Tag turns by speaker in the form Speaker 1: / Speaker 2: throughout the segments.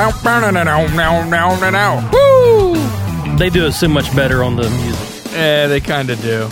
Speaker 1: Woo!
Speaker 2: They do it so much better on the music.
Speaker 1: Yeah, they kind of do.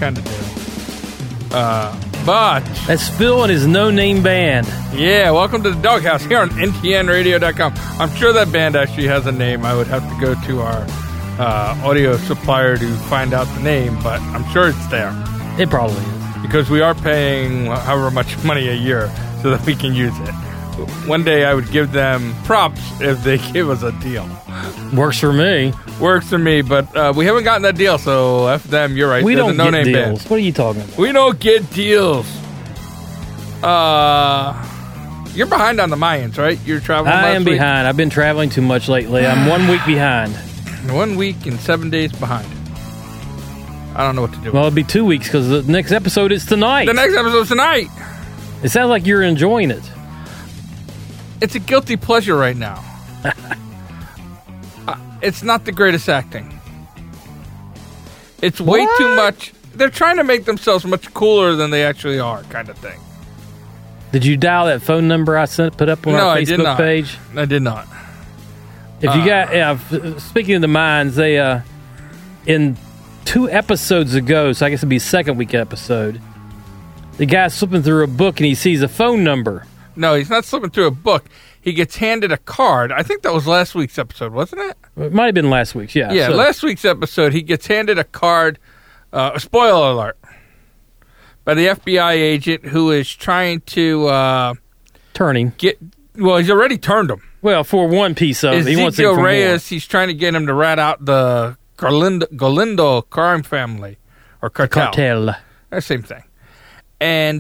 Speaker 1: But
Speaker 2: That's Phil and his no-name band.
Speaker 1: yeah, welcome to the Doghouse here on ntnradio.com. I'm sure that band actually has a name. I would have to go to our audio supplier to find out the name, but I'm sure it's there
Speaker 2: It probably is.
Speaker 1: because we are paying however much money a year so that we can use it. One day I would give them props if they give us a deal.
Speaker 2: Works for me.
Speaker 1: Works for me, but we haven't gotten that deal, so F them, you're right.
Speaker 2: We
Speaker 1: They're
Speaker 2: don't
Speaker 1: the
Speaker 2: get
Speaker 1: no-name
Speaker 2: deals.
Speaker 1: band.
Speaker 2: What are you talking about?
Speaker 1: We don't get deals. You're behind on the Mayans, right? You're traveling
Speaker 2: I
Speaker 1: last
Speaker 2: am
Speaker 1: week?
Speaker 2: behind. I've been traveling too much lately. I'm 1 week behind.
Speaker 1: 1 week and 7 days behind. I don't know what to do.
Speaker 2: Well, it'll be 2 weeks because the next episode is tonight.
Speaker 1: The next episode's tonight.
Speaker 2: It sounds like you're enjoying it.
Speaker 1: It's a guilty pleasure right now. It's not the greatest acting. It's way
Speaker 2: What?
Speaker 1: too much. They're trying to make themselves much cooler than they actually are, kind of thing.
Speaker 2: Did you dial that phone number I put up on
Speaker 1: No,
Speaker 2: our
Speaker 1: I did
Speaker 2: Facebook
Speaker 1: not.
Speaker 2: page?
Speaker 1: I did not.
Speaker 2: If you got, speaking of the mines, they in 2 episodes ago, so I guess it'd be second week episode. The guy's flipping through a book and he sees a phone number.
Speaker 1: No, he's not slipping through a book. He gets handed a card. I think that was last week's episode, wasn't it?
Speaker 2: It might have been last week's, yeah.
Speaker 1: Yeah,
Speaker 2: So-
Speaker 1: last week's episode, he gets handed a card, spoiler alert, by the FBI agent who is trying to
Speaker 2: turning.
Speaker 1: he's already turned him.
Speaker 2: Well, for one piece of it, he wants it
Speaker 1: Ezekiel
Speaker 2: for
Speaker 1: Reyes, he's trying to get him to rat out the Galindo crime family, or
Speaker 2: more.
Speaker 1: cartel.
Speaker 2: Cartel.
Speaker 1: Same thing. And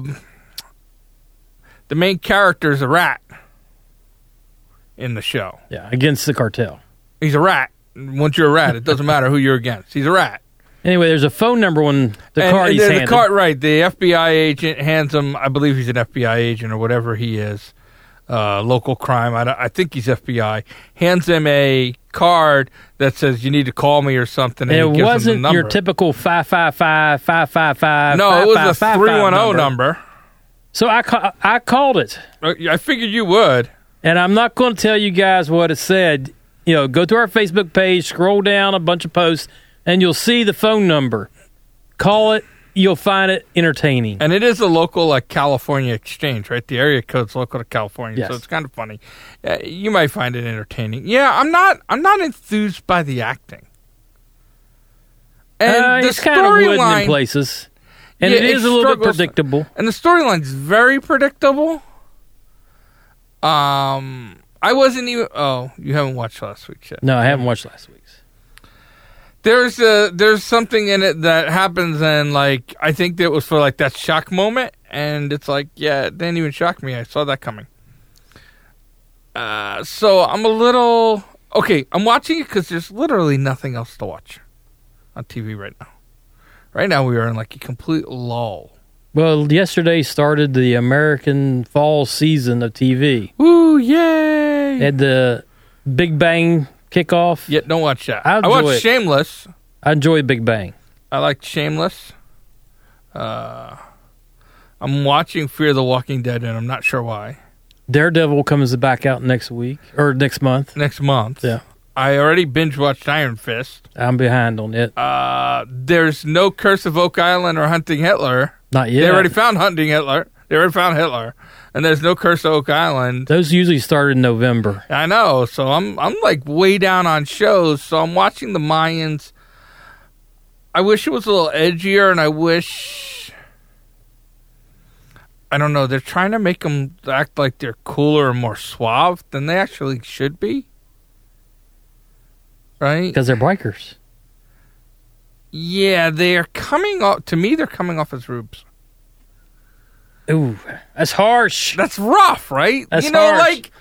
Speaker 1: the main character is a rat in the show.
Speaker 2: Yeah, against the cartel.
Speaker 1: He's a rat. Once you're a rat, it doesn't matter who you're against. He's a rat.
Speaker 2: Anyway, there's a phone number on the card he's handed.
Speaker 1: Right. The FBI agent hands him, I believe he's an FBI agent or whatever he is, local crime. I think he's FBI. Hands him a card that says, you need to call me or something. And
Speaker 2: And
Speaker 1: he
Speaker 2: it
Speaker 1: gives him
Speaker 2: wasn't
Speaker 1: the number.
Speaker 2: your typical 555-555.
Speaker 1: No, it was a
Speaker 2: 555
Speaker 1: 310 number.
Speaker 2: So I called it.
Speaker 1: I figured you would.
Speaker 2: And I'm not going to tell you guys what it said. You know, go to our Facebook page, scroll down a bunch of posts, and you'll see the phone number. Call it. You'll find it entertaining.
Speaker 1: And it is a local, like, California exchange, right? The area code's local to California,
Speaker 2: Yes.
Speaker 1: so it's kind of funny. You might find it entertaining. Yeah, I'm not enthused by the acting. And the
Speaker 2: it's kind of wooden in
Speaker 1: storyline,
Speaker 2: places. And
Speaker 1: Yeah,
Speaker 2: it is
Speaker 1: it
Speaker 2: a little bit
Speaker 1: struggles.
Speaker 2: predictable.
Speaker 1: and the storyline's very predictable. I wasn't even. Oh, you haven't watched last week's yet.
Speaker 2: No, I haven't watched last week's.
Speaker 1: There's something in it that happens, and like I think that was for like that shock moment, and it's like, yeah, it didn't even shock me. I saw that coming. So I'm a little okay. I'm watching it because there's literally nothing else to watch on TV right now. Right now we are in like a complete lull.
Speaker 2: Well, yesterday started the American fall season of TV.
Speaker 1: Woo! Yay!
Speaker 2: They had the Big Bang kickoff.
Speaker 1: Yeah, don't watch that.
Speaker 2: I
Speaker 1: I
Speaker 2: enjoy
Speaker 1: watched
Speaker 2: it.
Speaker 1: Shameless.
Speaker 2: I enjoy Big Bang.
Speaker 1: I like Shameless. I'm watching Fear the Walking Dead, and I'm not sure why.
Speaker 2: Daredevil comes back out next week or next month.
Speaker 1: Next month.
Speaker 2: Yeah.
Speaker 1: I already binge watched Iron Fist.
Speaker 2: I'm behind on it.
Speaker 1: There's no Curse of Oak Island or Hunting Hitler.
Speaker 2: Not yet.
Speaker 1: They already found Hunting Hitler. They already found Hitler. And there's no Curse of Oak Island.
Speaker 2: Those usually start in November.
Speaker 1: I know. So I'm like way down on shows. So I'm watching the Mayans. I wish it was a little edgier, and I wish, I don't know, they're trying to make them act like they're cooler and more suave than they actually should be. Right?
Speaker 2: Because they're bikers.
Speaker 1: Yeah, they're coming off, to me, they're coming off as rubes.
Speaker 2: Ooh, that's harsh.
Speaker 1: That's rough, right?
Speaker 2: That's
Speaker 1: you know,
Speaker 2: harsh.
Speaker 1: like,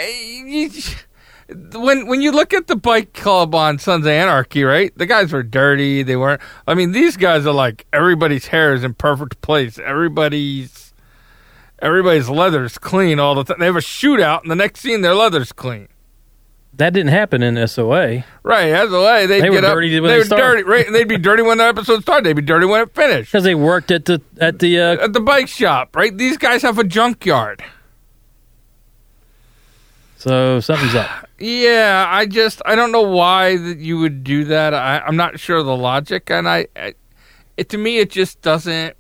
Speaker 1: when you look at the bike club on Sons of Anarchy, right? The guys were dirty. They weren't. I mean, these guys are like, everybody's hair is in perfect place. Everybody's leather's clean all the time. They have a shootout, and the next scene, their leather's clean.
Speaker 2: That didn't happen in SOA.
Speaker 1: Right, that's the way they'd
Speaker 2: They were
Speaker 1: get up.
Speaker 2: dirty when
Speaker 1: they
Speaker 2: they
Speaker 1: were
Speaker 2: started.
Speaker 1: dirty, right? And they'd be dirty when the episode started. They'd be dirty when it finished.
Speaker 2: Because they worked at the
Speaker 1: At the bike shop, right? These guys have a junkyard.
Speaker 2: So something's up.
Speaker 1: Yeah, I don't know why that you would do that. I'm not sure of the logic, and to me, it just doesn't.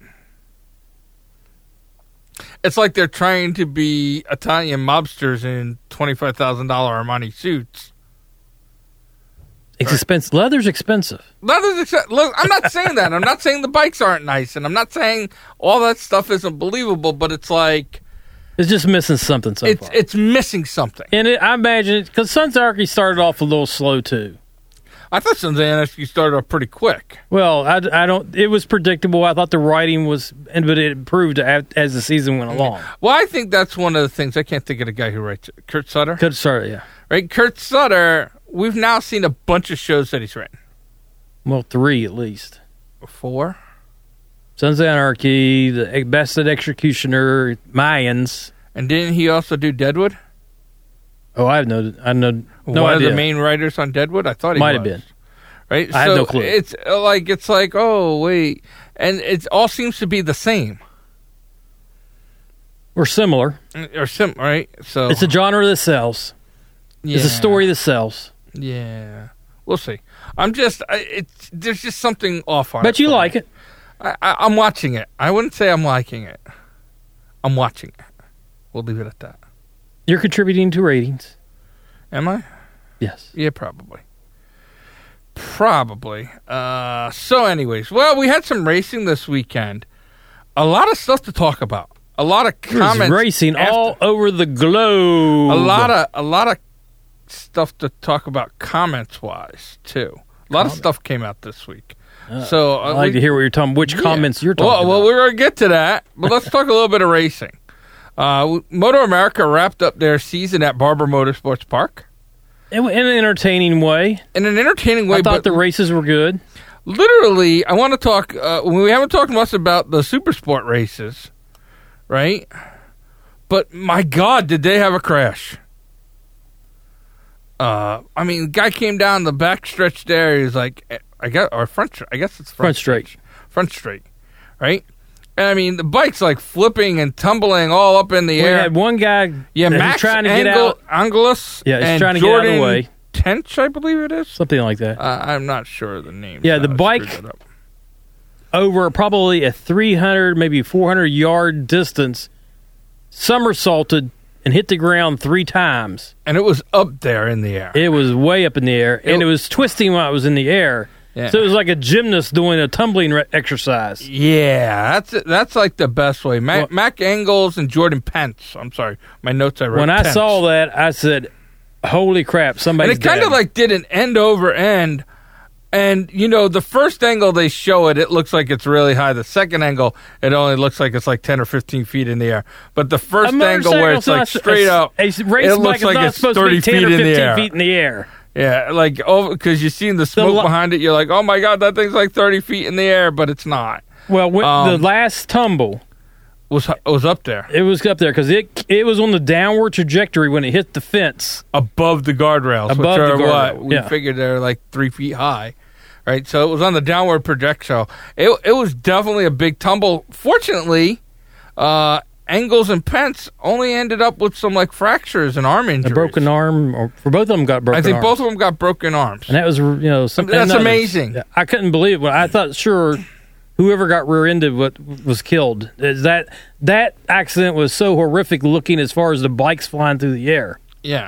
Speaker 1: It's like they're trying to be Italian mobsters in $25,000 Armani suits.
Speaker 2: It's expensive. Leather's expensive.
Speaker 1: Look, I'm not saying that. I'm not saying the bikes aren't nice, and I'm not saying all that stuff isn't believable. But it's like
Speaker 2: it's just missing something. So far.
Speaker 1: It's missing something.
Speaker 2: And I imagine because Sons of Anarchy started off a little slow too.
Speaker 1: I thought Sons of Anarchy started off pretty quick.
Speaker 2: Well, I don't. It was predictable. I thought the writing was, but it improved as the season went along.
Speaker 1: Well, I think that's one of the things. I can't think of the guy who writes it. Kurt Sutter.
Speaker 2: Kurt Sutter, yeah.
Speaker 1: Right, Kurt Sutter. We've now seen a bunch of shows that he's written.
Speaker 2: Well, 3 at least.
Speaker 1: 4.
Speaker 2: Sons of Anarchy, The Bastard Executioner, Mayans.
Speaker 1: And didn't he also do Deadwood?
Speaker 2: Oh, I know. No
Speaker 1: One
Speaker 2: idea.
Speaker 1: of the main writers on Deadwood? I thought he
Speaker 2: might
Speaker 1: was.
Speaker 2: have been.
Speaker 1: Right?
Speaker 2: I have no clue.
Speaker 1: It's like, oh, wait. And it all seems to be the same.
Speaker 2: Or similar.
Speaker 1: Right? So
Speaker 2: it's a genre that sells.
Speaker 1: Yeah.
Speaker 2: It's a story that sells.
Speaker 1: Yeah. We'll see. There's just something off on it.
Speaker 2: But you like it.
Speaker 1: I'm watching it. I wouldn't say I'm liking it. I'm watching it. We'll leave it at that.
Speaker 2: You're contributing to ratings.
Speaker 1: Am I?
Speaker 2: Yes.
Speaker 1: Yeah, probably. So anyways, well, we had some racing this weekend. A lot of stuff to talk about. A lot of comments.
Speaker 2: There's racing all over the globe.
Speaker 1: A lot of stuff to talk about comments-wise, too. A lot of stuff came out this week. So
Speaker 2: I'd like to hear what you're talking. Which comments you're talking about.
Speaker 1: Well, we're going to get to that, but let's talk a little bit of racing. Moto America wrapped up their season at Barber Motorsports Park.
Speaker 2: In an entertaining way.
Speaker 1: I
Speaker 2: thought the races were good.
Speaker 1: Literally, I want to talk. We haven't talked much about the Supersport races, right? But my God, did they have a crash? The guy came down the back stretch there. He was like, I guess it's front straight, right? And the bike's like flipping and tumbling all up in the air.
Speaker 2: We had one guy
Speaker 1: Max
Speaker 2: trying to get out.
Speaker 1: Angelos
Speaker 2: he's trying to
Speaker 1: Jordan
Speaker 2: get out of the way.
Speaker 1: Tench, I believe it is.
Speaker 2: Something like that.
Speaker 1: I'm not sure of the name.
Speaker 2: Yeah, the bike over probably a 300, maybe 400-yard distance somersaulted and hit the ground 3 times.
Speaker 1: And it was up there in the air.
Speaker 2: It was way up in the air, and it was twisting while it was in the air.
Speaker 1: Yeah.
Speaker 2: So it was like a gymnast doing a tumbling exercise.
Speaker 1: Yeah, that's like the best way. Mac Engels and Jordan Pence. I'm sorry, my notes I wrote.
Speaker 2: When
Speaker 1: Pence.
Speaker 2: I saw that, I said, "Holy crap! Somebody's dead."
Speaker 1: And it kind of like did an end over end. And the first angle they show it looks like it's really high. The second angle, it only looks like it's like 10 or 15 feet in the air. But the first angle where it's like straight up,
Speaker 2: a race
Speaker 1: it
Speaker 2: bike
Speaker 1: looks
Speaker 2: is
Speaker 1: like
Speaker 2: not
Speaker 1: it's
Speaker 2: supposed
Speaker 1: 30
Speaker 2: to be 10
Speaker 1: feet
Speaker 2: or
Speaker 1: in the
Speaker 2: 15
Speaker 1: air.
Speaker 2: feet in the air.
Speaker 1: Yeah, like because you've seen the smoke behind it, you're like, oh my God, that thing's like 30 feet in the air, but it's not.
Speaker 2: Well, the last tumble
Speaker 1: was up there.
Speaker 2: It was up there because it was on the downward trajectory when it hit the fence
Speaker 1: above the guardrails.
Speaker 2: Above
Speaker 1: which are
Speaker 2: the guardrail.
Speaker 1: what we figured they're like 3 feet high, right? So it was on the downward projectile. It was definitely a big tumble. Fortunately, Engels and Pence only ended up with some like fractures and arm injuries.
Speaker 2: A broken arm, or for both of them got broken arms.
Speaker 1: I think both of them got broken arms.
Speaker 2: And that was, something.
Speaker 1: That's amazing.
Speaker 2: I couldn't believe it. I thought, sure, whoever got rear-ended was killed. That accident was so horrific looking as far as the bikes flying through the air.
Speaker 1: Yeah.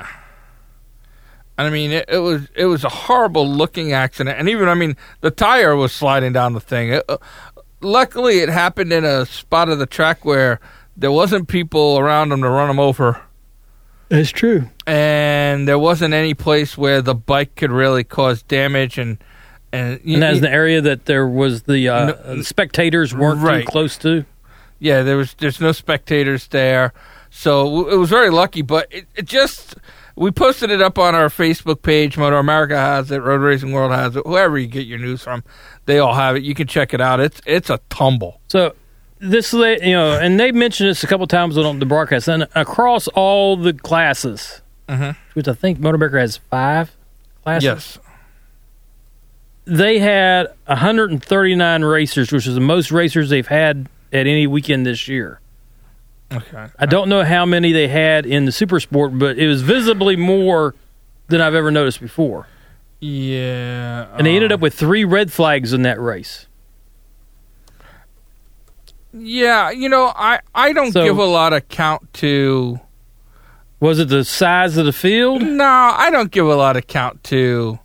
Speaker 1: It was a horrible looking accident. And even, the tire was sliding down the thing. Luckily, it happened in a spot of the track where there wasn't people around them to run them over.
Speaker 2: That's true.
Speaker 1: And there wasn't any place where the bike could really cause damage. And that
Speaker 2: was the area that there was the spectators weren't too close to?
Speaker 1: Yeah, there's no spectators there. So it was very lucky. But it just... We posted it up on our Facebook page. Moto America has it. Road Racing World has it. Whoever you get your news from, they all have it. You can check it out. It's a tumble.
Speaker 2: So this, and they mentioned this a couple times on the broadcast, and across all the classes, which I think Moto America has 5 classes.
Speaker 1: Yes.
Speaker 2: They had 139 racers, which is the most racers they've had at any weekend this year.
Speaker 1: Okay.
Speaker 2: I don't know how many they had in the Super Sport, but it was visibly more than I've ever noticed before.
Speaker 1: Yeah.
Speaker 2: And they ended up with 3 red flags in that race.
Speaker 1: Yeah, I don't give a lot of count to...
Speaker 2: Was it the size of the field?
Speaker 1: No, I don't give a lot of count to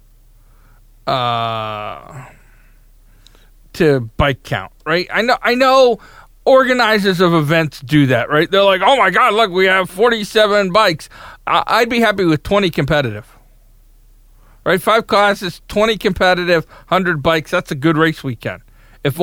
Speaker 1: bike count, right? I know organizers of events do that, right? They're like, oh my God, look, we have 47 bikes. I'd be happy with 20 competitive, right? 5 classes, 20 competitive, 100 bikes. That's a good race weekend. If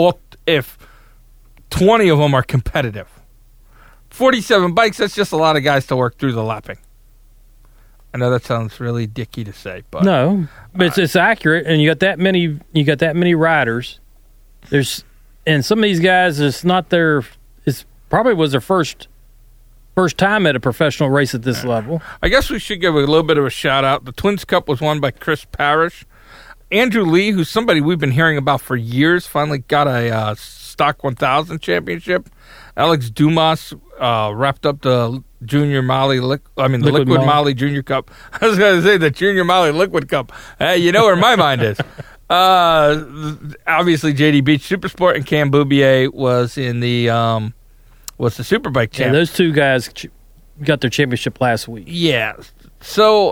Speaker 1: 20 of them are competitive. 47 bikes, that's just a lot of guys to work through the lapping. I know that sounds really dicky to say, but
Speaker 2: no, but it's accurate, and you got that many riders. And some of these guys, it's probably was their first time at a professional race at this level.
Speaker 1: I guess we should give a little bit of a shout out. The Twins Cup was won by Chris Parrish. Andrew Lee, who's somebody we've been hearing about for years, finally got a Stock 1000 championship. Alex Dumas wrapped up the Junior Molly, Liquid Molly Junior Cup. I was going to say the Junior Molly Liquid Cup. Hey, you know where my mind is. Obviously, JD Beach Supersport, and Cam Boubier was in the Superbike champ.
Speaker 2: Yeah, those 2 guys got their championship last week.
Speaker 1: Yeah, so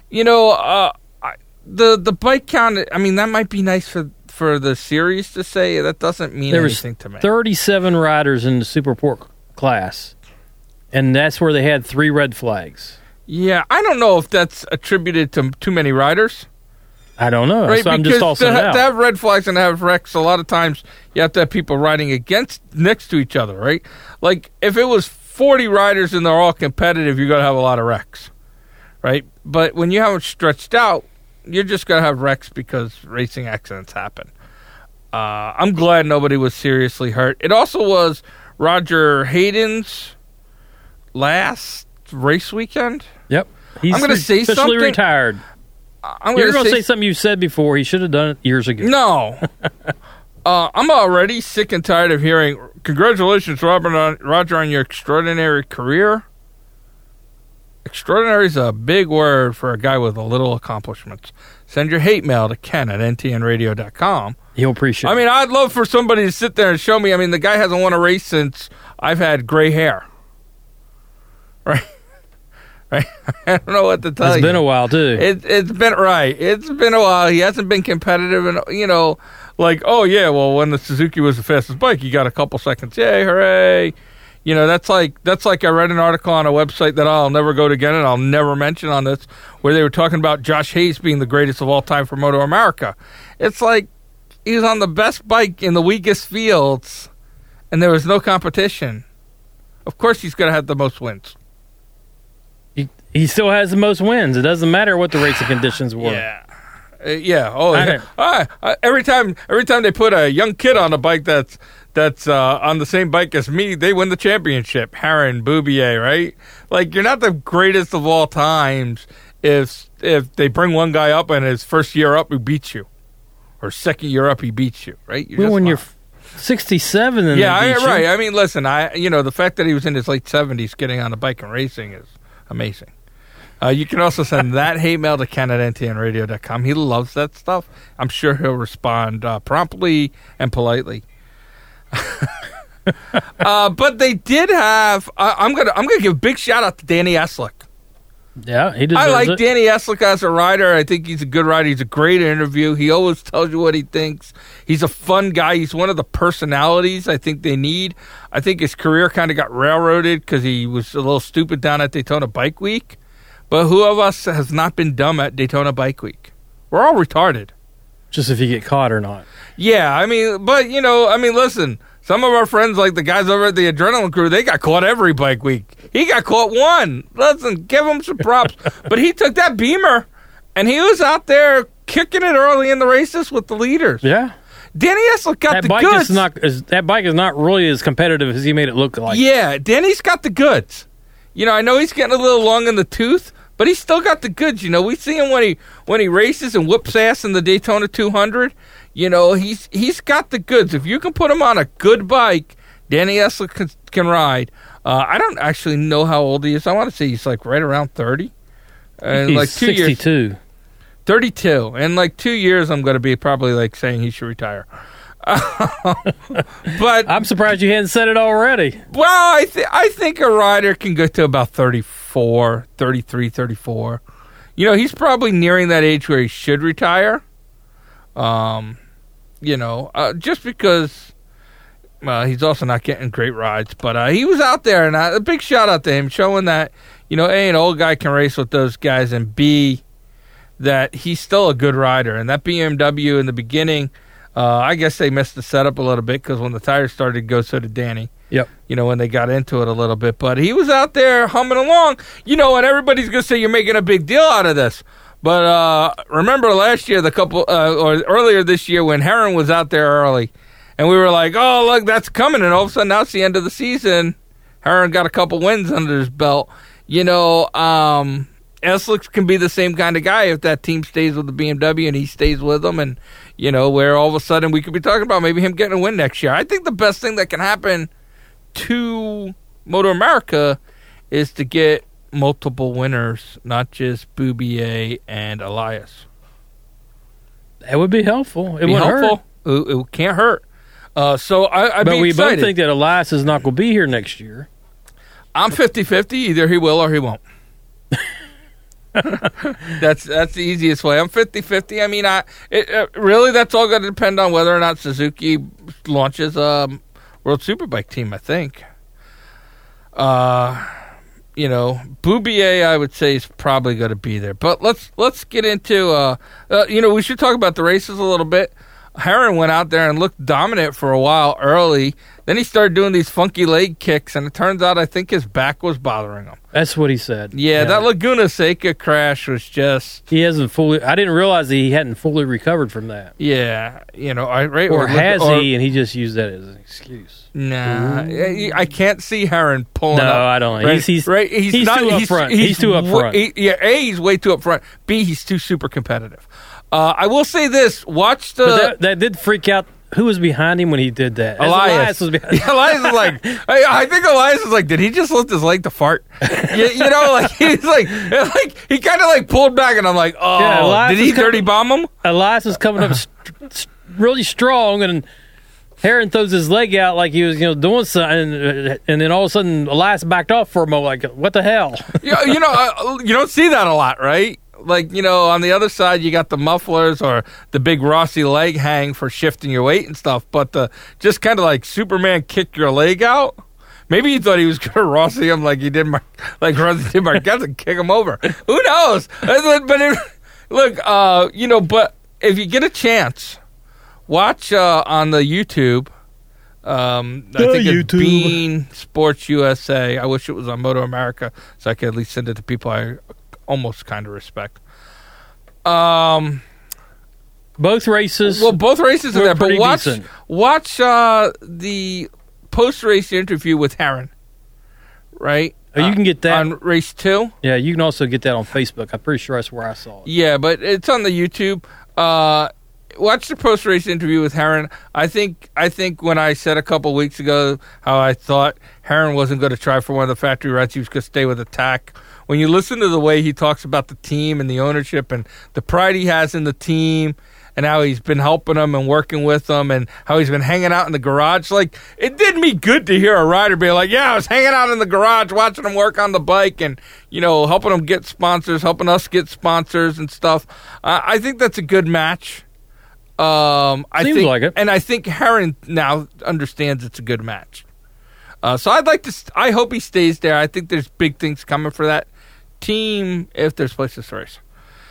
Speaker 1: the bike count. I mean, that might be nice for the series to say. That doesn't mean anything to me.
Speaker 2: 37 riders in the Supersport class, and that's where they had 3 red flags.
Speaker 1: Yeah, I don't know if that's attributed to too many riders.
Speaker 2: I don't know.
Speaker 1: Right?
Speaker 2: So I'm just tossing it out.
Speaker 1: To have red flags and have wrecks, a lot of times you have to have people riding next to each other, right? Like, if it was 40 riders and they're all competitive, you're going to have a lot of wrecks, right? But when you have it stretched out, you're just going to have wrecks because racing accidents happen. I'm glad nobody was seriously hurt. It also was Roger Hayden's last race weekend.
Speaker 2: Yep.
Speaker 1: I'm going to say
Speaker 2: officially
Speaker 1: something.
Speaker 2: Retired. You're going to say something you said before. He should have done it years ago.
Speaker 1: No. I'm already sick and tired of hearing, congratulations, Roger, on your extraordinary career. Extraordinary is a big word for a guy with a little accomplishments. Send your hate mail to Ken at ntnradio.com.
Speaker 2: He'll appreciate it.
Speaker 1: I mean, I'd love for somebody to sit there and show me. I mean, the guy hasn't won a race since I've had gray hair. Right? Right? I don't know what to tell you.
Speaker 2: It's been a while, too.
Speaker 1: It's been a while. He hasn't been competitive, and like, oh yeah, well, when the Suzuki was the fastest bike, you got a couple seconds. Yay, hooray! That's like I read an article on a website that I'll never go to again, and I'll never mention on this, where they were talking about Josh Hayes being the greatest of all time for Moto America. It's like he was on the best bike in the weakest fields, and there was no competition. Of course, he's going to have the most wins.
Speaker 2: He still has the most wins. It doesn't matter what the racing conditions were.
Speaker 1: Yeah. Oh, every time they put a young kid on a bike that's on the same bike as me, they win the championship. Herrin, Boubier, right? Like, you're not the greatest of all times if they bring one guy up and his first year up he beats you, or second year up he beats you, right?
Speaker 2: When you're 67, and
Speaker 1: right. I mean, listen, the fact that he was in his late 70s getting on a bike and racing is amazing. You can also send that hate mail to Ken at ntnradio.com. He loves that stuff. I'm sure he'll respond promptly and politely. But they did have. I'm gonna give a big shout out to Danny Eslick.
Speaker 2: Yeah, he deserves
Speaker 1: I like
Speaker 2: it.
Speaker 1: Danny Eslick as a rider. I think he's a good rider. He's a great interview. He always tells you what he thinks. He's a fun guy. He's one of the personalities I think they need. I think his career kind of got railroaded because he was a little stupid down at Daytona Bike Week. But who of us has not been dumb at Daytona Bike Week? We're all retarded.
Speaker 2: Just if you get caught or not.
Speaker 1: Yeah, listen, some of our friends, like the guys over at the Adrenaline Crew, they got caught every bike week. He got caught one. Listen, give him some props. But he took that Beamer, and he was out there kicking it early in the races with the leaders.
Speaker 2: Yeah.
Speaker 1: Danny Eslick got the goods.
Speaker 2: That bike is not really as competitive as he made it look like.
Speaker 1: Yeah, Danny's got the goods. I know he's getting a little long in the tooth, but he's still got the goods. We see him when he races and whoops ass in the Daytona 200. He's got the goods. If you can put him on a good bike, Danny Eslick can ride. I don't actually know how old he is. I want to say he's like right around 30. And
Speaker 2: He's
Speaker 1: like 2 years,
Speaker 2: 62.
Speaker 1: 32. In like 2 years, I'm going to be probably like saying he should retire. But
Speaker 2: I'm surprised you hadn't said it already.
Speaker 1: well, I think a rider can get to about 34, 33, 34. You know, he's probably nearing that age where he should retire. You know, just because he's also not getting great rides. But he was out there, and a big shout out to him, showing that, you know, A, an old guy can race with those guys, and B, that he's still a good rider. And that BMW in the beginning, I guess they missed the setup a little bit because when the tires started to go, so did Danny.
Speaker 2: Yep.
Speaker 1: You know, when they got into it a little bit. But he was out there humming along. You know, and everybody's going to say you're making a big deal out of this. But remember last year, or earlier this year when Herrin was out there early, and we were like, oh, look, that's coming. And all of a sudden, now it's the end of the season. Herrin got a couple wins under his belt. You know, Eslick can be the same kind of guy if that team stays with the BMW and he stays with them, and, you know, where all of a sudden we could be talking about maybe him getting a win next year. I think the best thing that can happen to Moto America is to get multiple winners, not just Boubier and Elias.
Speaker 2: That would be helpful. It would
Speaker 1: helpful.
Speaker 2: hurt.
Speaker 1: It can't hurt. So I'd
Speaker 2: but
Speaker 1: be
Speaker 2: we
Speaker 1: excited.
Speaker 2: both think that Elias is not going to be here next year.
Speaker 1: I'm 50-50. Either he will or he won't. That's the easiest way. I'm 50-50. I mean, really, that's all going to depend on whether or not Suzuki launches a World Superbike team, I think. You know, Boubier, I would say, is probably going to be there. But let's get into, you know, we should talk about the races a little bit. Herrin went out there and looked dominant for a while early. Then he started doing these funky leg kicks, and it turns out I think his back was bothering him.
Speaker 2: That's what he said.
Speaker 1: Yeah, that Laguna Seca crash was just...
Speaker 2: He hasn't fully... I didn't realize that he hadn't fully recovered from that.
Speaker 1: Yeah, you know, right?
Speaker 2: Or has he, and he just used that as an excuse?
Speaker 1: Nah, I can't see Herrin pulling up.
Speaker 2: No, I don't.
Speaker 1: Right?
Speaker 2: He's
Speaker 1: too
Speaker 2: up front. He's too up front.
Speaker 1: He's way too up front. B, he's too super competitive. I will say this. Watch the...
Speaker 2: But that did freak out. Who was behind him when he did that?
Speaker 1: Elias
Speaker 2: was behind him.
Speaker 1: Elias was like... I think Elias was like, did he just lift his leg to fart? you know, like, he's like he kind of like pulled back, and I'm like, oh, yeah, did he dirty bomb him?
Speaker 2: Elias was coming up really strong, and Herrin throws his leg out like he was, you know, doing something, and then all of a sudden Elias backed off for a moment, like, what the hell?
Speaker 1: You know, you don't see that a lot, right? Like, you know, on the other side, you got the mufflers or the big Rossi leg hang for shifting your weight and stuff. But the just kind of like Superman kick your leg out. Maybe he thought he was going to Rossi him like he did Rossi did Marquez and kick him over. Who knows? But look, you know, but if you get a chance, watch on the YouTube. I think it's Bean Sports USA. I wish it was on Moto America so I could at least send it to people I almost kind of respect.
Speaker 2: Both races.
Speaker 1: Well, both races are there, but
Speaker 2: decent.
Speaker 1: watch the post-race interview with Herrin, right?
Speaker 2: You can get that
Speaker 1: on race 2.
Speaker 2: Yeah, you can also get that on Facebook. I'm pretty sure that's where I saw it.
Speaker 1: Yeah, but it's on the YouTube. Watch the post-race interview with Herrin. I think when I said a couple weeks ago how I thought Herrin wasn't going to try for one of the factory rides, he was going to stay with Attack. When you listen to the way he talks about the team and the ownership and the pride he has in the team and how he's been helping them and working with them and how he's been hanging out in the garage, like, it did me good to hear a rider be like, yeah, I was hanging out in the garage watching him work on the bike and, you know, helping him get sponsors, helping us get sponsors and stuff. I think that's a good match.
Speaker 2: Seems like it.
Speaker 1: And I think Herrin now understands it's a good match. So I hope he stays there. I think there's big things coming for that team if there's places to race.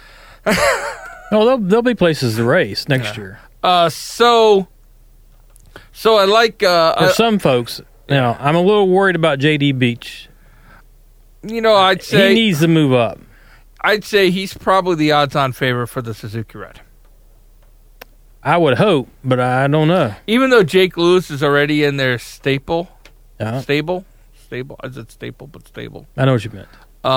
Speaker 2: No, there'll be places to race next year.
Speaker 1: So I like
Speaker 2: for some folks. Now, I'm a little worried about JD Beach.
Speaker 1: You know, I'd say
Speaker 2: he needs to move up.
Speaker 1: I'd say he's probably the odds-on favorite for the Suzuki Red.
Speaker 2: I would hope, but I don't know.
Speaker 1: Even though Jake Lewis is already in their stable. Stable. Is it staple? But stable.
Speaker 2: I know what you meant.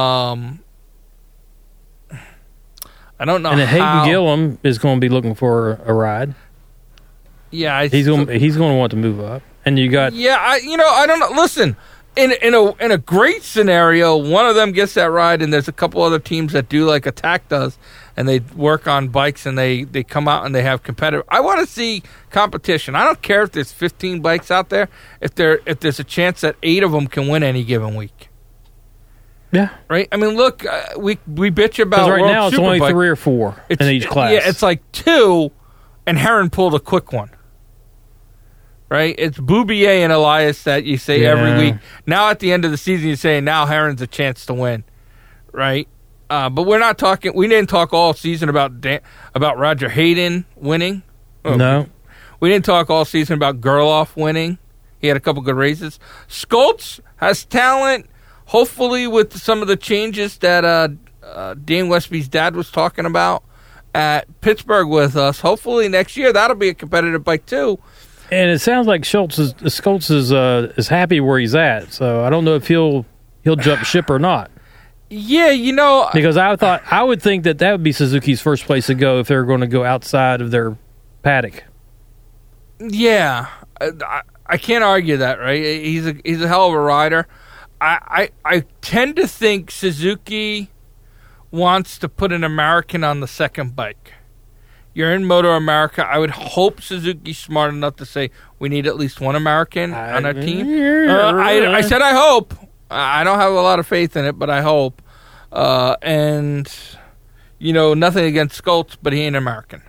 Speaker 1: I don't know.
Speaker 2: And Hayden Gillum is going to be looking for a ride.
Speaker 1: Yeah,
Speaker 2: he's going to want to move up. And you got
Speaker 1: I don't know. Listen, in a great scenario, one of them gets that ride, and there's a couple other teams that do like Attack does, and they work on bikes, and they come out and they have competitive. I want to see competition. I don't care if there's 15 bikes out there. If there's a chance that 8 of them can win any given week.
Speaker 2: Yeah.
Speaker 1: Right. I mean, look, we bitch about
Speaker 2: right
Speaker 1: World
Speaker 2: now it's only
Speaker 1: Superbike.
Speaker 2: 3 or 4 in each class.
Speaker 1: Yeah, it's like 2, and Heron pulled a quick one. Right? It's Boubier and Elias that you say every week. Now at the end of the season, you say, now Heron's a chance to win. Right? But we're not talking, we didn't talk all season about Roger Hayden winning.
Speaker 2: No.
Speaker 1: We didn't talk all season about Gerloff winning. He had a couple good races. Skoltz has talent, hopefully with some of the changes that Dan Westby's dad was talking about at Pittsburgh with us. Hopefully next year that'll be a competitive bike too.
Speaker 2: And it sounds like Skoltz is happy where he's at. So I don't know if he'll jump ship or not.
Speaker 1: Yeah,
Speaker 2: because I would think that would be Suzuki's first place to go if they're going to go outside of their paddock.
Speaker 1: Yeah, I can't argue that. Right, he's a hell of a rider. I tend to think Suzuki wants to put an American on the second bike. You're in Moto America. I would hope Suzuki's smart enough to say we need at least one American on our team. I said I hope. I don't have a lot of faith in it, but I hope. And, nothing against Skoltz, but he ain't American.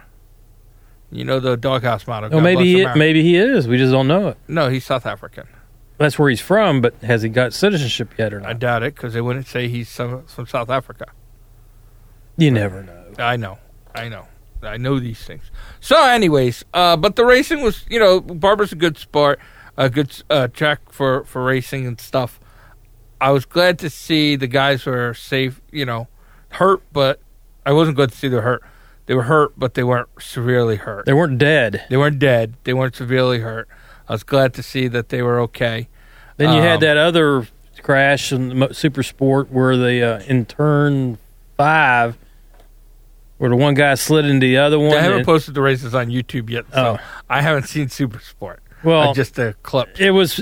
Speaker 1: The doghouse motto.
Speaker 2: Well, maybe he is. We just don't know it.
Speaker 1: No, he's South African.
Speaker 2: That's where he's from, but has he got citizenship yet or not?
Speaker 1: I doubt it, because they wouldn't say he's from South Africa.
Speaker 2: You never know.
Speaker 1: I know. I know these things. So, anyways, but the racing was, Barber's a good sport, a good track for racing and stuff. I was glad to see the guys were safe, hurt, but I wasn't glad to see they were hurt. They were hurt, but they weren't severely hurt.
Speaker 2: They weren't dead.
Speaker 1: They weren't dead. They weren't severely hurt. I was glad to see that they were okay.
Speaker 2: Then you had that other crash in Super Sport where in turn 5, where the one guy slid into the other one.
Speaker 1: I haven't posted the races on YouTube yet, so I haven't seen Super Sport.
Speaker 2: Well,
Speaker 1: just the clips.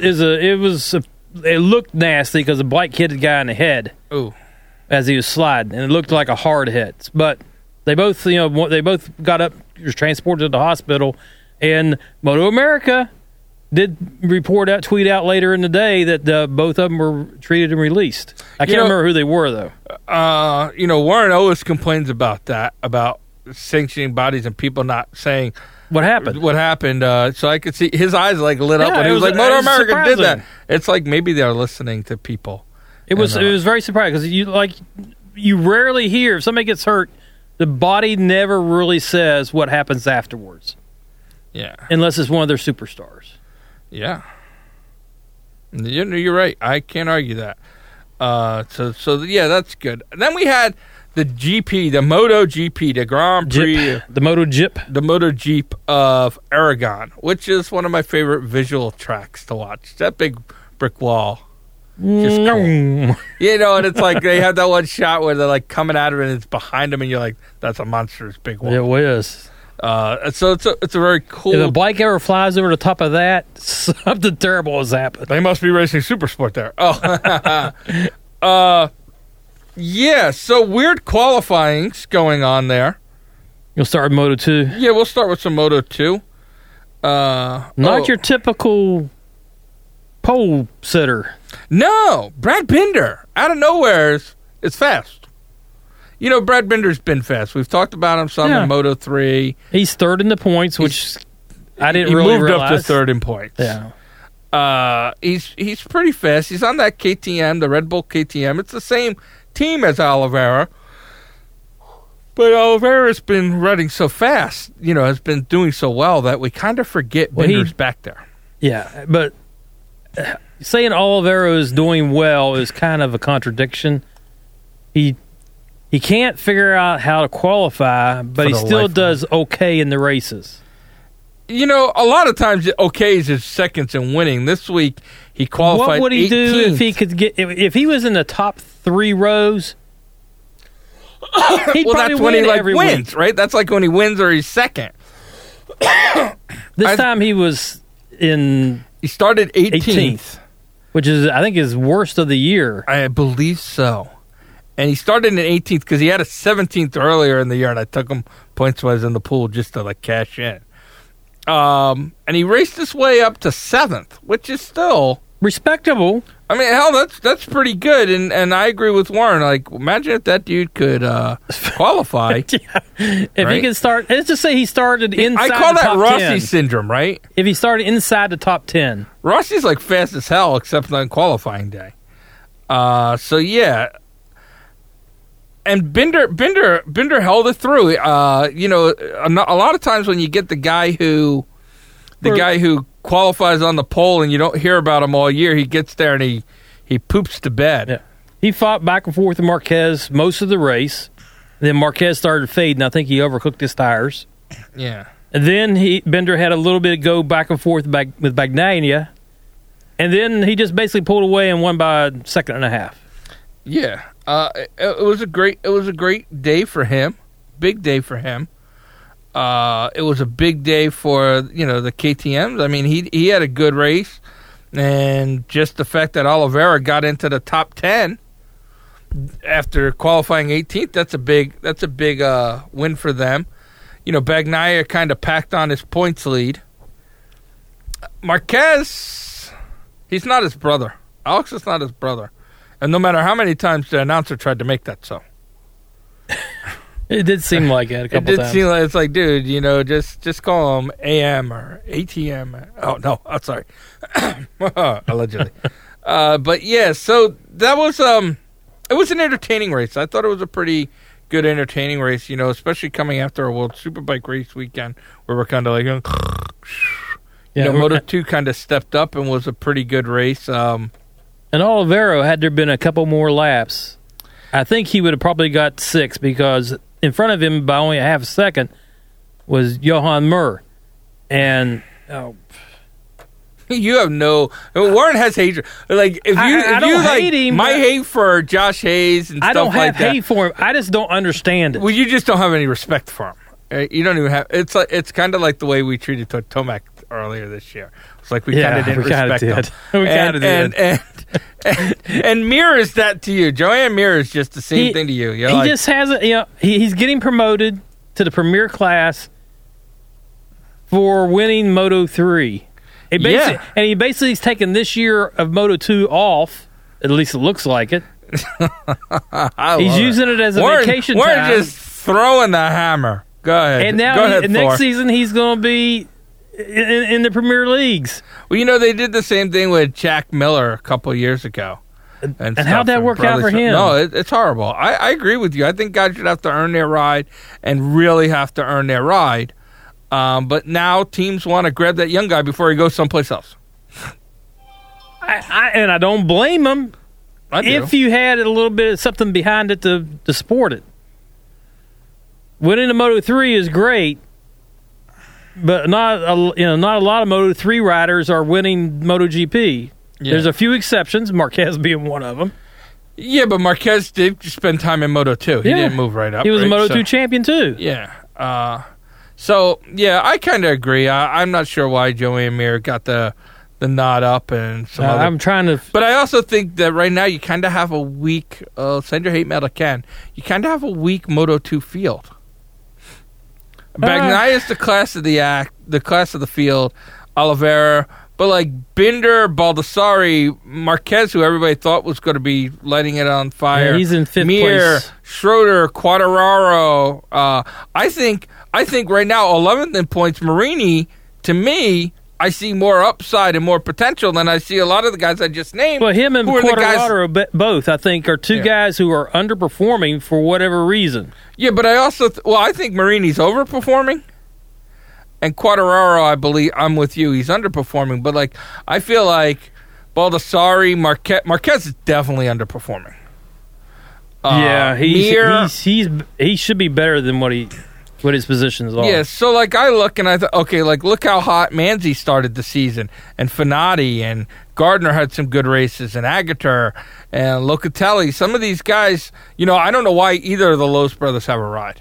Speaker 2: It looked nasty because the bike hit the guy in the head.
Speaker 1: Ooh.
Speaker 2: As he was sliding, and it looked like a hard hit. But they both, got up, was transported to the hospital, and Moto America did tweet out later in the day that both of them were treated and released. I can't remember who they were though.
Speaker 1: Warren Ellis complains about that, about sanctioning bodies and people not saying
Speaker 2: what happened.
Speaker 1: So I could see his eyes lit up when he was like, Moto America
Speaker 2: surprising.
Speaker 1: did that. It's like maybe they're listening to people.
Speaker 2: It was very surprising because you rarely hear if somebody gets hurt, the body never really says what happens afterwards.
Speaker 1: Yeah,
Speaker 2: unless it's one of their superstars.
Speaker 1: Yeah, you're right. I can't argue that. So yeah, that's good. And then we had the GP, the Moto GP, the Grand Prix,
Speaker 2: the Moto Jeep,
Speaker 1: of Aragon, which is one of my favorite visual tracks to watch. That big brick wall. Just cool. And it's like they have that one shot where they're coming at it and it's behind them and you're like, that's a monstrous big wall.
Speaker 2: It is.
Speaker 1: So it's a very cool.
Speaker 2: If a bike ever flies over the top of that, something terrible has happened.
Speaker 1: They must be racing Super Sport there. Yeah, so weird qualifying's going on there.
Speaker 2: You'll start with Moto 2?
Speaker 1: Yeah, we'll start with some Moto 2.
Speaker 2: Not your typical pole sitter.
Speaker 1: No, Brad Binder, out of nowhere, is fast. Brad Binder's been fast. We've talked about him some in Moto 3.
Speaker 2: He's third in the points, which I didn't really realize.
Speaker 1: He moved up to third in points.
Speaker 2: Yeah.
Speaker 1: He's pretty fast. He's on that KTM, the Red Bull KTM. It's the same team as Oliveira. But Oliveira's been running so fast, has been doing so well that we kind of forget Binder's back there.
Speaker 2: Yeah, but saying Oliveira is doing well is kind of a contradiction. He can't figure out how to qualify, but he still does okay in the races.
Speaker 1: A lot of times okays is seconds in winning. This week he qualified.
Speaker 2: What would he
Speaker 1: 18th.
Speaker 2: do if he could get if he was in the top 3 rows? He'd
Speaker 1: that's when he wins, right? That's like when he wins or he's second.
Speaker 2: This time he was in.
Speaker 1: He started 18th.
Speaker 2: which is, I think, his worst of the year.
Speaker 1: I believe so. And he started in 18th because he had a 17th earlier in the year, and I took him points-wise in the pool just to, like, cash in. And he raced his way up to 7th, which is still...
Speaker 2: respectable.
Speaker 1: I mean, hell, that's pretty good, and I agree with Warren. Like, imagine if that dude could qualify.
Speaker 2: Yeah. If he could start, let's just say he started inside the top 10.
Speaker 1: I call that Rossi syndrome, right?
Speaker 2: If he started inside the top 10.
Speaker 1: Rossi's like fast as hell, except on qualifying day. So yeah, and Binder held it through. You know, a lot of times when you get the guy who qualifies on the pole and you don't hear about him all year, he gets there and he poops to bed.
Speaker 2: Yeah. He fought back and forth with Marquez most of the race. Then Marquez started fading. I think he overcooked his tires.
Speaker 1: Yeah.
Speaker 2: And then Bender had a little bit of go back and forth with Bagnaia. And then he just basically pulled away and won by a second and a half.
Speaker 1: Yeah. It was a great day for him. Big day for him. It was a big day for, the KTMs. I mean, he had a good race, and just the fact that Oliveira got into the top 10 after qualifying 18th, that's a big win for them. Bagnaia kind of packed on his points lead. Marquez, he's not his brother. Alex is not his brother. And no matter how many times the announcer tried to make that so.
Speaker 2: It did seem like it a couple times.
Speaker 1: It did seem like, it's like, dude, just call him AM or ATM. Oh, no, I'm sorry. Allegedly. But, yeah, so that was, it was an entertaining race. I thought it was a pretty good entertaining race, especially coming after a World Superbike race weekend where we're kind of like, Moto2 kind of stepped up and was a pretty good race.
Speaker 2: And Oliveira, had there been a couple more laps, I think he would have probably got 6 because in front of him by only a half a second was Johan Mir. And
Speaker 1: you have Warren has hatred. Like if you hate him, my hate for Josh Hayes and stuff like that.
Speaker 2: I don't have hate for him. I just don't understand it.
Speaker 1: Well, you just don't have any respect for him. You don't even have. It's kind of like the way we treated Tomac earlier this year. It's like we kind of didn't respect him.
Speaker 2: We kind of did.
Speaker 1: And Mir is that to you. Joanne Mir is just the same thing to you.
Speaker 2: He just hasn't. He's getting promoted to the premier class for winning Moto3. And he basically is taking this year of Moto2 off. At least it looks like it. He's using it as a vacation time.
Speaker 1: We're just throwing the hammer. Go ahead.
Speaker 2: And now next season he's going to be in the Premier Leagues.
Speaker 1: Well, they did the same thing with Jack Miller a couple of years ago. And
Speaker 2: how'd that work out for him?
Speaker 1: No, it's horrible. I agree with you. I think guys should have to earn their ride and really have to earn their ride. But now teams want to grab that young guy before he goes someplace else.
Speaker 2: I don't blame him. If you had a little bit of something behind it to support it. Winning the Moto3 is great, but not a lot of Moto3 riders are winning MotoGP. Yeah. There's a few exceptions, Marquez being one of them.
Speaker 1: Yeah, but Marquez did spend time in Moto2. He didn't move right up.
Speaker 2: He was a Moto2 champion too.
Speaker 1: Yeah. So yeah, I kind of agree. I'm not sure why Joey Mir got the nod up and some other.
Speaker 2: I'm trying to.
Speaker 1: But I also think that right now you kind of have a weak. Send your hate mail to Ken. You kind of have a weak Moto2 field. Bagnaia is the class of the class of the field. Oliveira, but like Binder, Baldassari, Marquez, who everybody thought was going to be lighting it on fire.
Speaker 2: Yeah, he's in 5th
Speaker 1: Mir,
Speaker 2: place.
Speaker 1: Schroeder, Quartararo. I think right now 11th in points. Marini, to me, I see more upside and more potential than I see a lot of the guys I just named.
Speaker 2: Well, him and Quartararo both, I think, are two guys who are underperforming for whatever reason.
Speaker 1: Yeah, but I also I think Marini's overperforming, and Quartararo, I believe I'm with you. He's underperforming, but like I feel like Baldassari, Marquez is definitely underperforming.
Speaker 2: He should be better than what his positions are.
Speaker 1: Yeah, so like I look and I thought, okay, like look how hot Manzi started the season, and Finati and Gardner had some good races, and Agater and Locatelli. Some of these guys, I don't know why either of the Lowe's brothers have a ride.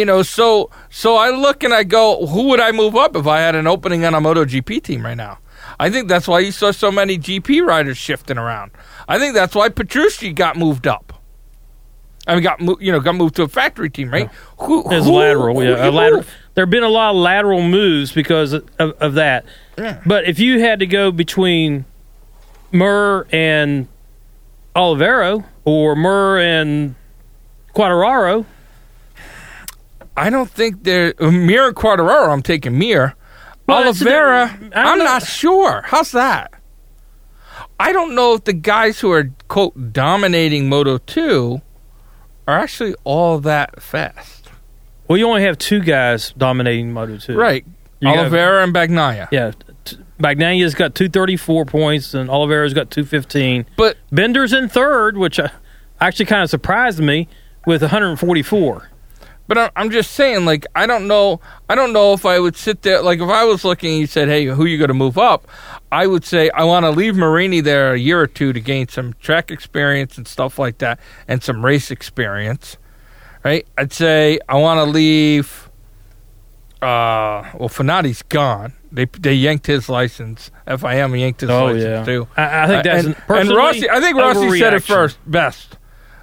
Speaker 1: So I look and I go, who would I move up if I had an opening on a MotoGP team right now? I think that's why you saw so many GP riders shifting around. I think that's why Petrucci got moved up. I mean, got moved to a factory team, right?
Speaker 2: As lateral, yeah. Lateral. There have been a lot of lateral moves because of that.
Speaker 1: Yeah.
Speaker 2: But if you had to go between Mir and Olivero or Mir and Quartararo,
Speaker 1: I don't think they're Mir and Quartararo. I'm taking Mir.
Speaker 2: Well,
Speaker 1: Oliveira, I'm
Speaker 2: not
Speaker 1: not sure. How's that? I don't know if the guys who are, quote, dominating Moto2 are actually all that fast.
Speaker 2: Well, you only have two guys dominating Moto2.
Speaker 1: Right. Oliveira and Bagnaia.
Speaker 2: Yeah. Bagnaia's got 234 points, and Oliveira's got 215.
Speaker 1: But
Speaker 2: Binder's in third, which actually kind of surprised me, with 144.
Speaker 1: But I'm just saying, like, I don't know if I would sit there, like, if I was looking and you said, hey, who are you going to move up? I would say I want to leave Marini there a year or two to gain some track experience and stuff like that and some race experience, right? I'd say I want to leave, Finotti's gone. They yanked his license. FIM yanked his license, too.
Speaker 2: I think that's
Speaker 1: and Rossi, I think Rossi said it best.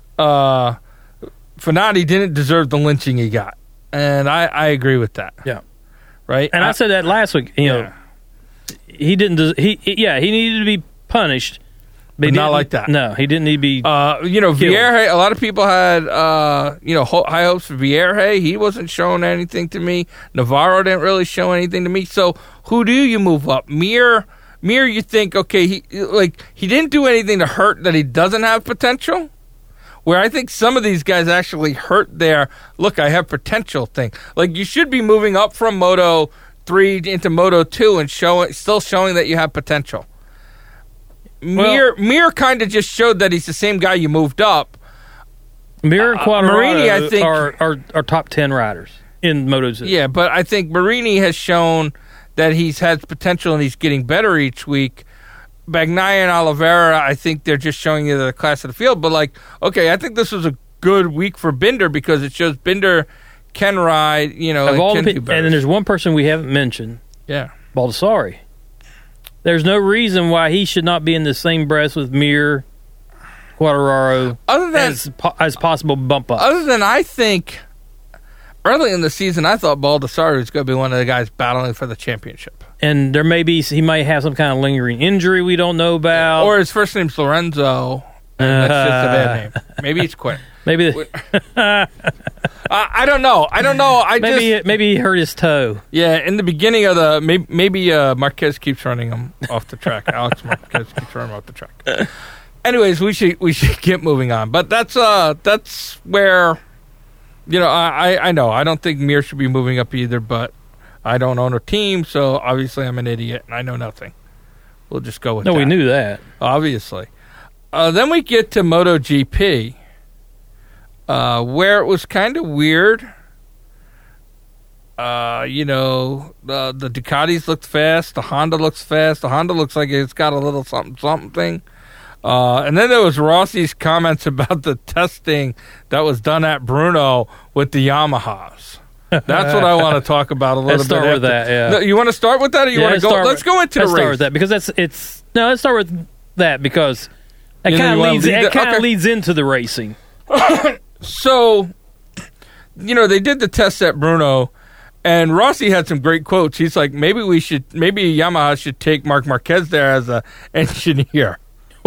Speaker 1: Finotti didn't deserve the lynching he got, and I agree with that.
Speaker 2: Yeah,
Speaker 1: right.
Speaker 2: And I said that last week. You know, he didn't. He needed to be punished,
Speaker 1: but not like that.
Speaker 2: No, he didn't need to be.
Speaker 1: Vierge. A lot of people had high hopes for Vierge. He wasn't showing anything to me. Navarro didn't really show anything to me. So who do you move up? Mir, you think he didn't do anything to hurt that he doesn't have potential. Where I think some of these guys actually hurt their, look, I have potential thing. Like, you should be moving up from Moto 3 into Moto 2 and still showing that you have potential. Mir kind of just showed that he's the same guy you moved up.
Speaker 2: Mir and Quartararo
Speaker 1: Marini, I think,
Speaker 2: are top 10 riders in Moto 2.
Speaker 1: Yeah, but I think Marini has shown that he's had potential and he's getting better each week. Bagnaia and Oliveira, I think they're just showing you the class of the field. But, I think this was a good week for Binder because it shows Binder can ride, and
Speaker 2: then there's one person we haven't mentioned.
Speaker 1: Yeah.
Speaker 2: Baldassarri. There's no reason why he should not be in the same breath with Mir, Quartararo, as possible bump ups.
Speaker 1: Other than I think early in the season, I thought Baldassarri was going to be one of the guys battling for the championship.
Speaker 2: And he might have some kind of lingering injury we don't know about.
Speaker 1: Or his first name's Lorenzo, and that's just a bad name. Maybe he's quit.
Speaker 2: Maybe.
Speaker 1: I don't know.
Speaker 2: Maybe he hurt his toe.
Speaker 1: Yeah, in the beginning of the maybe Marquez keeps running him off the track. Alex Marquez keeps running him off the track. Anyways, we should get moving on. But that's where I know I don't think Mir should be moving up either, but I don't own a team, so obviously I'm an idiot and I know nothing. We'll just go with that.
Speaker 2: No, we knew that.
Speaker 1: Obviously. Then we get to MotoGP, where it was kind of weird. The Ducatis looked fast. The Honda looks fast. The Honda looks like it's got a little something thing. And then there was Rossi's comments about the testing that was done at Bruno with the Yamahas. That's what I want to talk about a little bit.
Speaker 2: Let's start with that, yeah.
Speaker 1: No, you want to start with that, or you want to go? Let's go into the race.
Speaker 2: Start with that because let's start with that because it kind of leads into the racing.
Speaker 1: So, they did the test at Bruno, and Rossi had some great quotes. He's like, maybe Yamaha should take Marc Marquez there as an engineer.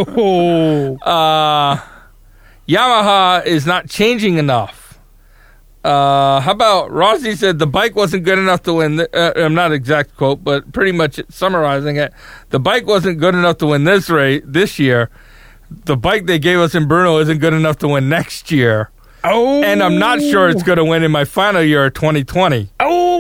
Speaker 1: Yamaha is not changing enough. How about Rossi said the bike wasn't good enough to win. Not exact quote, but pretty much summarizing it. The bike wasn't good enough to win this race this year. The bike they gave us in Bruno isn't good enough to win next year.
Speaker 2: Oh,
Speaker 1: and I'm not sure it's going to win in my final year of 2020.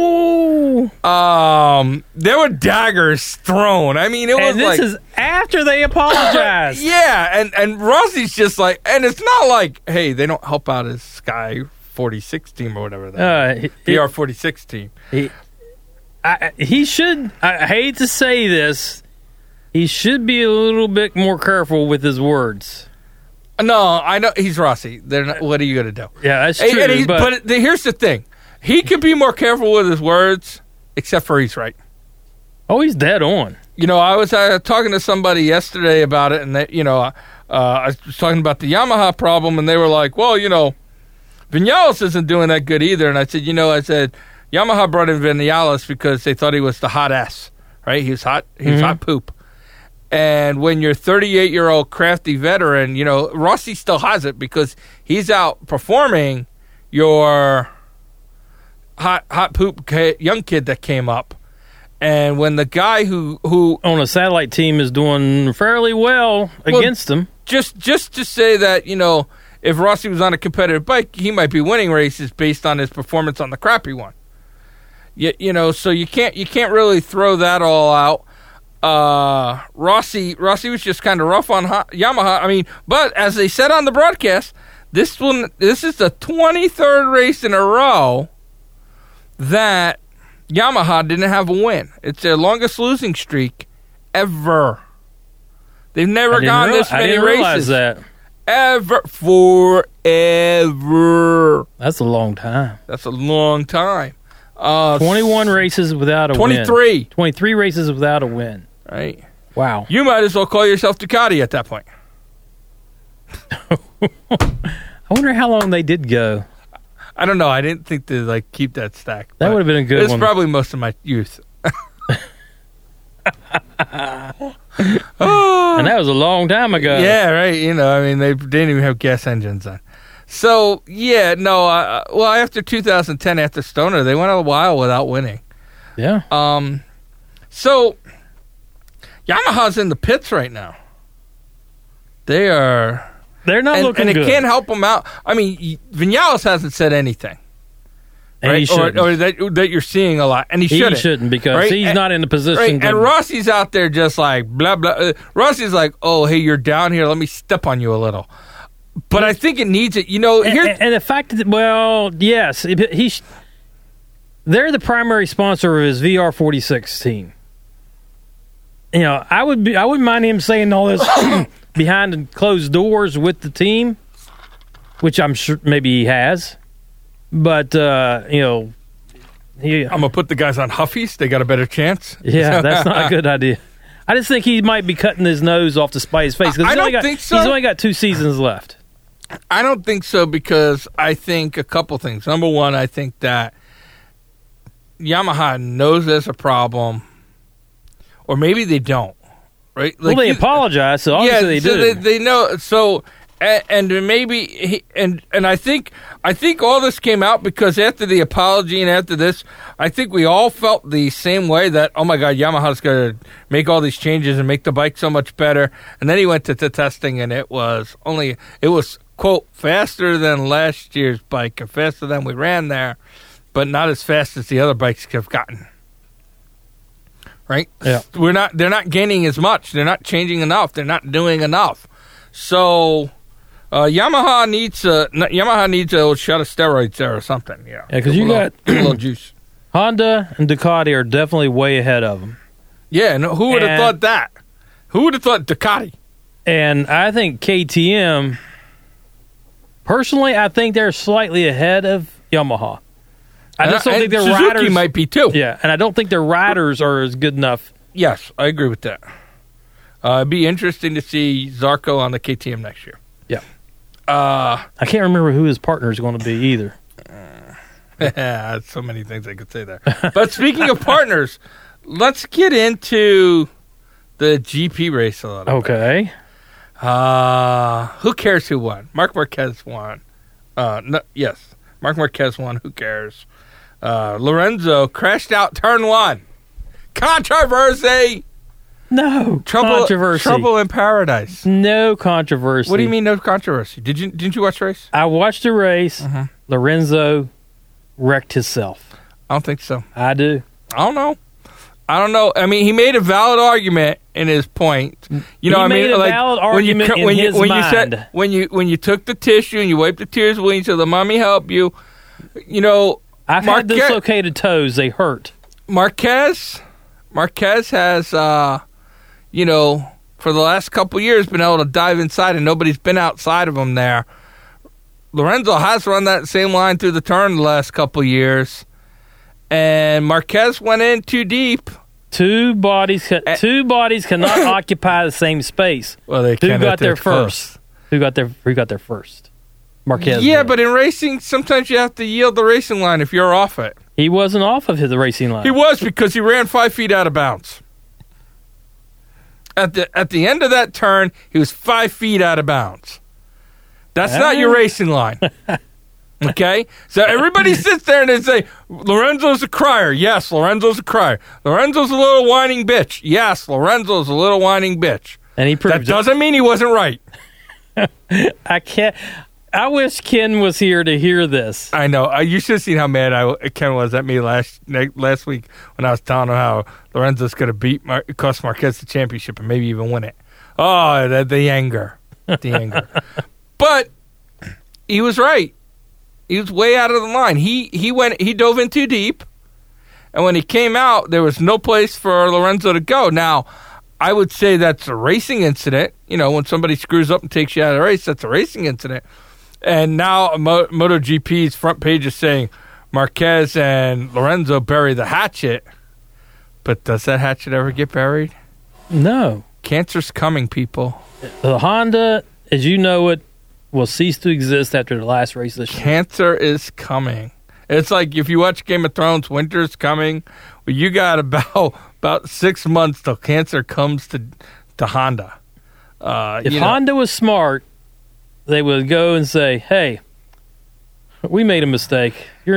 Speaker 2: Oh,
Speaker 1: there were daggers thrown. I mean,
Speaker 2: this is after they apologized.
Speaker 1: Yeah, and Rossi's just like, and it's not like, hey, they don't help out his Sky 46 team or whatever. VR 46 team.
Speaker 2: He should. I hate to say this. He should be a little bit more careful with his words.
Speaker 1: No, I know he's Rossi. What are you going to do?
Speaker 2: Yeah, that's true.
Speaker 1: But here's the thing: he could be more careful with his words, except for he's right.
Speaker 2: Oh, he's dead on.
Speaker 1: I was talking to somebody yesterday about it, and they, I was talking about the Yamaha problem, and they were like, well, Vinales isn't doing that good either. And I said, Yamaha brought in Vinales because they thought he was the hot S, right? He was hot. He was hot poop. And when you're 38-year-old crafty veteran, Rossi still has it because he's outperforming your hot poop young kid that came up. And when the guy who
Speaker 2: on a satellite team is doing fairly well against him, just to say that if Rossi was on a competitive bike, he might be winning races based on his performance on the crappy one. So you can't really throw that all out. Rossi was just kind of rough on Yamaha. I mean, but as they said on the broadcast, this is the 23rd race in a row that Yamaha didn't have a win. It's their longest losing streak ever. They've never gone this many races. I didn't realize that. Ever. Forever. That's a long time.
Speaker 1: That's a long time.
Speaker 2: 21 races without a
Speaker 1: 23.
Speaker 2: win. 23 races without a win.
Speaker 1: Right.
Speaker 2: Wow.
Speaker 1: You might as well call yourself Ducati at that point.
Speaker 2: I wonder how long they did go.
Speaker 1: I don't know. I didn't think to keep that stack.
Speaker 2: That would have been a good one.
Speaker 1: It's probably most of my youth.
Speaker 2: And that was a long time ago.
Speaker 1: Yeah, right. They didn't even have gas engines then. So, yeah, no. Well, after 2010, after Stoner, they went a while without winning.
Speaker 2: Yeah.
Speaker 1: So, Yamaha's in the pits right now. They're
Speaker 2: not looking good.
Speaker 1: And it can't help them out. I mean, Vinales hasn't said anything.
Speaker 2: And
Speaker 1: right?
Speaker 2: He shouldn't.
Speaker 1: Or that you're seeing a lot. And he shouldn't.
Speaker 2: He shouldn't because
Speaker 1: right?
Speaker 2: he's not in the position
Speaker 1: right?
Speaker 2: to...
Speaker 1: And Rossi's out there just like, blah, blah. Rossi's like, oh, hey, you're down here. Let me step on you a little. But I think it needs it.
Speaker 2: And the fact that, well, yes, they're the primary sponsor of his VR46 team. I wouldn't mind him saying all this behind closed doors with the team, which I'm sure maybe he has. But I'm
Speaker 1: gonna put the guys on Huffies. They got a better chance.
Speaker 2: Yeah, that's not a good idea. I just think he might be cutting his nose off to spite his face.
Speaker 1: I don't think so.
Speaker 2: He's only got 2 seasons left.
Speaker 1: I don't think so because I think a couple things. Number one, I think that Yamaha knows there's a problem, or maybe they don't. Right?
Speaker 2: They apologize, so obviously they do.
Speaker 1: They know. So, and maybe and I think all this came out because after the apology and after this, I think we all felt the same way that, oh my God, Yamaha's going to make all these changes and make the bike so much better. And then he went to the testing, and it was quote faster than last year's bike and faster than we ran there, but not as fast as the other bikes have gotten. Right?
Speaker 2: Yeah.
Speaker 1: They're not gaining as much. They're not changing enough. They're not doing enough. So Yamaha needs a shot of steroids there or something. Yeah.
Speaker 2: Yeah, because you got
Speaker 1: a little juice.
Speaker 2: Honda and Ducati are definitely way ahead of them.
Speaker 1: Yeah, no, who would have thought that? Who would have thought Ducati?
Speaker 2: And I think KTM, personally, I think they're slightly ahead of Yamaha. I just don't think their
Speaker 1: Suzuki
Speaker 2: riders
Speaker 1: might be too.
Speaker 2: Yeah, and I don't think their riders are as good enough.
Speaker 1: Yes, I agree with that. It'd be interesting to see Zarco on the KTM next year.
Speaker 2: Yeah. I can't remember who his partner is going to be either.
Speaker 1: So many things I could say there. But speaking of partners, let's get into the GP race a little bit.
Speaker 2: Okay.
Speaker 1: Who cares who won? Marc Marquez won. Yes, Marc Marquez won. Who cares? Lorenzo crashed out turn 1. Controversy.
Speaker 2: No controversy.
Speaker 1: Trouble in paradise.
Speaker 2: No controversy.
Speaker 1: What do you mean no controversy? Didn't you watch the race?
Speaker 2: I watched the race. Mm-hmm. Lorenzo wrecked himself.
Speaker 1: I don't think so.
Speaker 2: I do.
Speaker 1: I don't know. I mean, he made a valid argument in his point. You know,
Speaker 2: he made a valid argument in his mind.
Speaker 1: When you took the tissue and you wiped the tears away and said, "The mommy help you," you know.
Speaker 2: I've had dislocated toes; they hurt.
Speaker 1: Marquez has, for the last couple years, been able to dive inside, and nobody's been outside of him there. Lorenzo has run that same line through the turn the last couple years, and Marquez went in too deep
Speaker 2: Two bodies cannot occupy the same space.
Speaker 1: Well, they
Speaker 2: Who
Speaker 1: can
Speaker 2: got
Speaker 1: if they're
Speaker 2: there first?
Speaker 1: close.
Speaker 2: Who got there first? Marquez.
Speaker 1: Yeah,
Speaker 2: did.
Speaker 1: but in racing, sometimes you have to yield the racing line if you're off it.
Speaker 2: He wasn't off of the racing line.
Speaker 1: He was, because he ran 5 feet out of bounds. At the end of that turn, he was 5 feet out of bounds. That's not your racing line. Okay? So everybody sits there and they say, Lorenzo's a crier. Yes, Lorenzo's a crier. Lorenzo's a little whining bitch. Yes, Lorenzo's a little whining bitch.
Speaker 2: And he proved
Speaker 1: That doesn't mean he wasn't right.
Speaker 2: I wish Ken was here to hear this.
Speaker 1: I know. You should have seen how mad Ken was at me last week when I was telling him how Lorenzo's going to cost Marquez the championship and maybe even win it. Oh, the anger. The anger. But he was right. He was way out of the line. He dove in too deep, and when he came out, there was no place for Lorenzo to go. Now, I would say that's a racing incident. You know, when somebody screws up and takes you out of the race, that's a racing incident. And now MotoGP's front page is saying Marquez and Lorenzo bury the hatchet. But does that hatchet ever get buried?
Speaker 2: No.
Speaker 1: Cancer's coming, people.
Speaker 2: The Honda, as you know it, will cease to exist after the last race this year.
Speaker 1: Cancer is coming. It's like if you watch Game of Thrones, winter's coming. Well, you got about 6 months till cancer comes to Honda.
Speaker 2: If Honda was smart, they would go and say, "Hey, we made a mistake.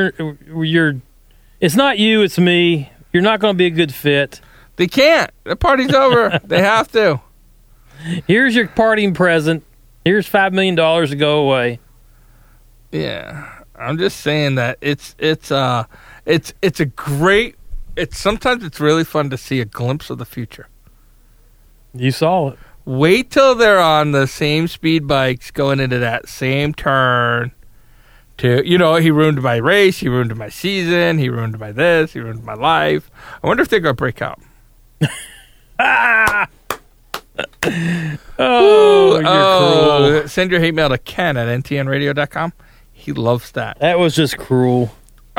Speaker 2: It's not you, it's me. You're not going to be a good fit."
Speaker 1: They can't. The party's over. They have to.
Speaker 2: Here's your parting present. Here's $5 million to go away.
Speaker 1: Yeah, I'm just saying that it's a great. Sometimes it's really fun to see a glimpse of the future.
Speaker 2: You saw it.
Speaker 1: Wait till they're on the same speed bikes going into that same turn. He ruined my race. He ruined my season. He ruined my this. He ruined my life. I wonder if they're going to break up.
Speaker 2: You're cruel.
Speaker 1: Send your hate mail to Ken at ntnradio.com. He loves that.
Speaker 2: That was just cruel.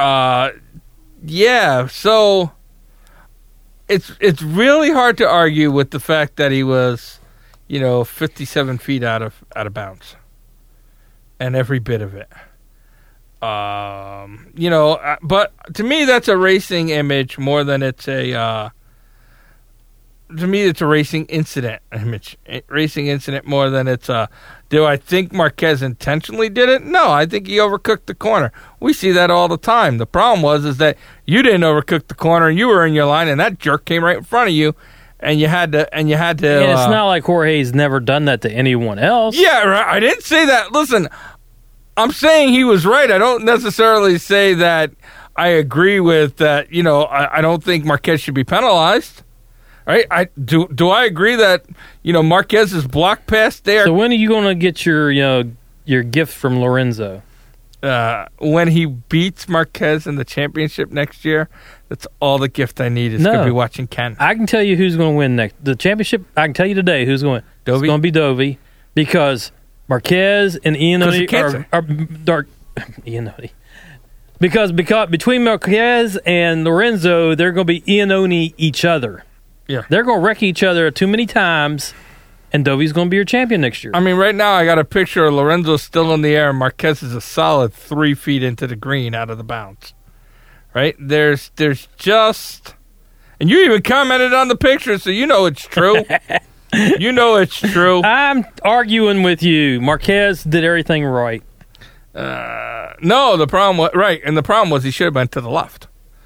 Speaker 1: Yeah, so it's really hard to argue with the fact that he was, 57 feet out of bounds, and every bit of it. But to me, that's a racing image more than it's a. To me, it's a racing incident image. Racing incident more than it's a. Do I think Marquez intentionally did it? No, I think he overcooked the corner. We see that all the time. The problem is that you didn't overcook the corner. You were in your line, and that jerk came right in front of you, and you had to. And it's
Speaker 2: not like Jorge's never done that to anyone else.
Speaker 1: Yeah, right. I didn't say that. Listen, I'm saying he was right. I don't necessarily say that I agree with that. I don't think Marquez should be penalized. Right? Do I agree that Marquez's block pass there?
Speaker 2: So when are you going to get your gift from Lorenzo?
Speaker 1: When he beats Marquez in the championship next year, that's all the gift I need is going to be watching Ken.
Speaker 2: I can tell you who's going to win next. The championship, I can tell you today who's going to win.
Speaker 1: Dovey?
Speaker 2: It's going to be Dovey because Marquez and Iannone are dark. Iannone. Because between Marquez and Lorenzo, they're going to be Iannone each other.
Speaker 1: Yeah.
Speaker 2: They're going to wreck each other too many times, and Dovey's going to be your champion next year.
Speaker 1: I mean, right now I got a picture of Lorenzo still in the air, and Marquez is a solid 3 feet into the green out of the bounce. Right? There's just... And you even commented on the picture, so you know it's true. You know it's true.
Speaker 2: I'm arguing with you. Marquez did everything right.
Speaker 1: No, the problem was... Right, and the problem was he should have went to the left.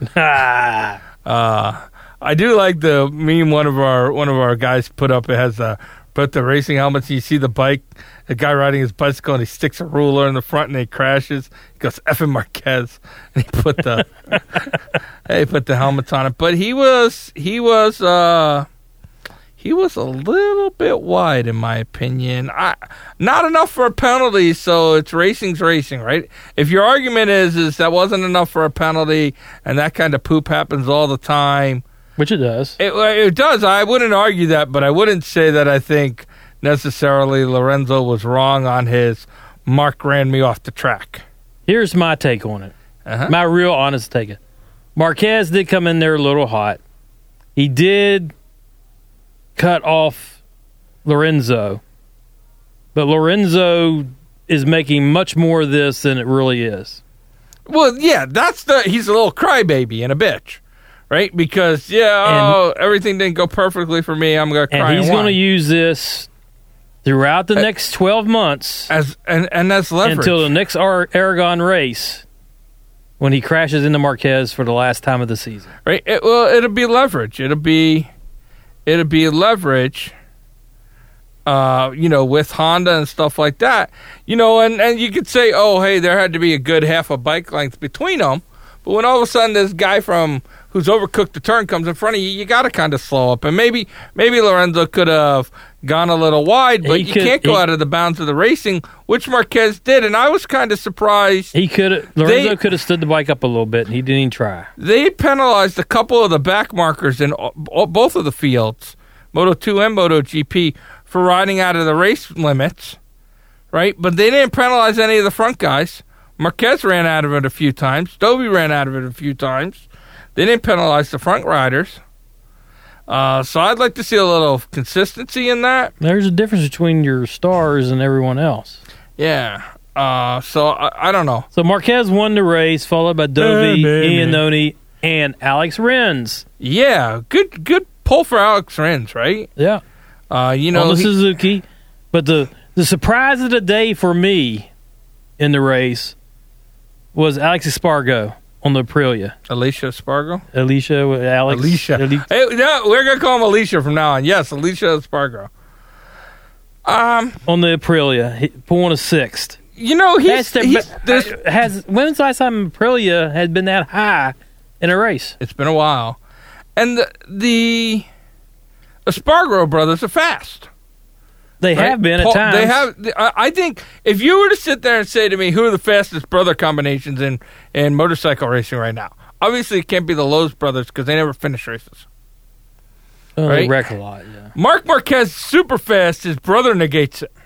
Speaker 1: I do like the meme one of our guys put up. It has put the racing helmets. You see the guy riding his bicycle, and he sticks a ruler in the front, and he crashes. He goes effing Marquez, and he put the helmets on it. But he was a little bit wide, in my opinion. Not enough for a penalty, so it's racing's racing, right? If your argument is that wasn't enough for a penalty, and that kind of poop happens all the time.
Speaker 2: Which it does.
Speaker 1: It does. I wouldn't argue that, but I wouldn't say that I think necessarily Lorenzo was wrong on his Mark ran me off the track.
Speaker 2: Here's my take on it. My real honest take. Marquez did come in there a little hot. He did cut off Lorenzo, but Lorenzo is making much more of this than it really is.
Speaker 1: Well, yeah, he's a little crybaby and a bitch, right? Because everything didn't go perfectly for me. I'm gonna cry.
Speaker 2: And he's going to use this throughout the next 12 months
Speaker 1: as leverage
Speaker 2: until the next Aragon race, when he crashes into Marquez for the last time of the season.
Speaker 1: Right. It'll be leverage. It'll be leverage. With Honda and stuff like that, and you could say, oh, hey, there had to be a good half a bike length between them. But when all of a sudden this guy who's overcooked the turn comes in front of you, you got to kind of slow up. And maybe Lorenzo could have gone a little wide, but you can't go out of the bounds of the racing, which Marquez did. And I was kind of surprised.
Speaker 2: Lorenzo could have stood the bike up a little bit, and he didn't even try.
Speaker 1: They penalized a couple of the back markers in both of the fields, Moto2 and MotoGP, for riding out of the race limits, right? But they didn't penalize any of the front guys. Marquez ran out of it a few times. Dobie ran out of it a few times. They didn't penalize the front riders. So I'd like to see a little consistency in that.
Speaker 2: There's a difference between your stars and everyone else.
Speaker 1: Yeah. So I don't know.
Speaker 2: So Marquez won the race, followed by Dobie, Iannone, and Alex Rins.
Speaker 1: Yeah. Good pull for Alex Rins, right?
Speaker 2: Yeah. On the Suzuki. But the surprise of the day for me in the race was Alex Espargo on the Aprilia.
Speaker 1: Alicia Espargo?
Speaker 2: Alex.
Speaker 1: Alicia. Hey, no, we're going to call him Alicia from now on. Yes, Alicia Espargo.
Speaker 2: On the Aprilia, he won a sixth. When's the last time Aprilia had been that high in a race?
Speaker 1: It's been a while. And the Espargaro brothers are fast.
Speaker 2: They have been at times.
Speaker 1: They have. I think if you were to sit there and say to me, who are the fastest brother combinations in motorcycle racing right now? Obviously, it can't be the Lowe's brothers because they never finish races.
Speaker 2: Oh, right? They wreck a lot, yeah.
Speaker 1: Marc Marquez is super fast. His brother negates it.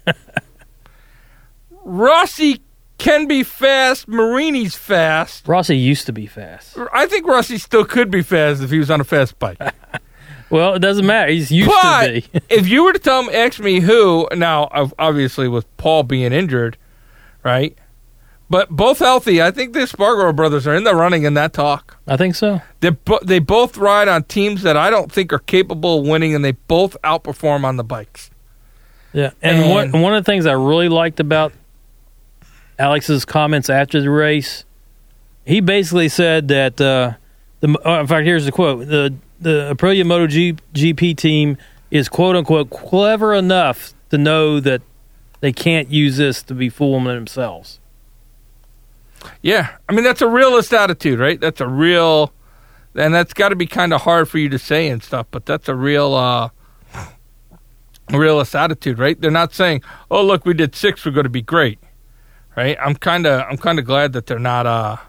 Speaker 1: Rossi can be fast. Marini's fast.
Speaker 2: Rossi used to be fast.
Speaker 1: I think Rossi still could be fast if he was on a fast bike.
Speaker 2: Well, it doesn't matter. He's used to be.
Speaker 1: If you were to ask me who, now, obviously with Paul being injured, right? But both healthy, I think the Espargaro brothers are in the running in that talk.
Speaker 2: I think so.
Speaker 1: They both ride on teams that I don't think are capable of winning, and they both outperform on the bikes.
Speaker 2: Yeah, and one of the things I really liked about Alex's comments after the race, he basically said that, in fact, here's the quote, the Aprilia MotoGP team is quote-unquote clever enough to know that they can't use this to be fooling themselves.
Speaker 1: Yeah. I mean, that's a realist attitude, right? That's a real... And that's got to be kind of hard for you to say and stuff, but that's a real realist attitude, right? They're not saying, oh, look, we did 6, we're going to be great, right? I'm kind of glad that they're not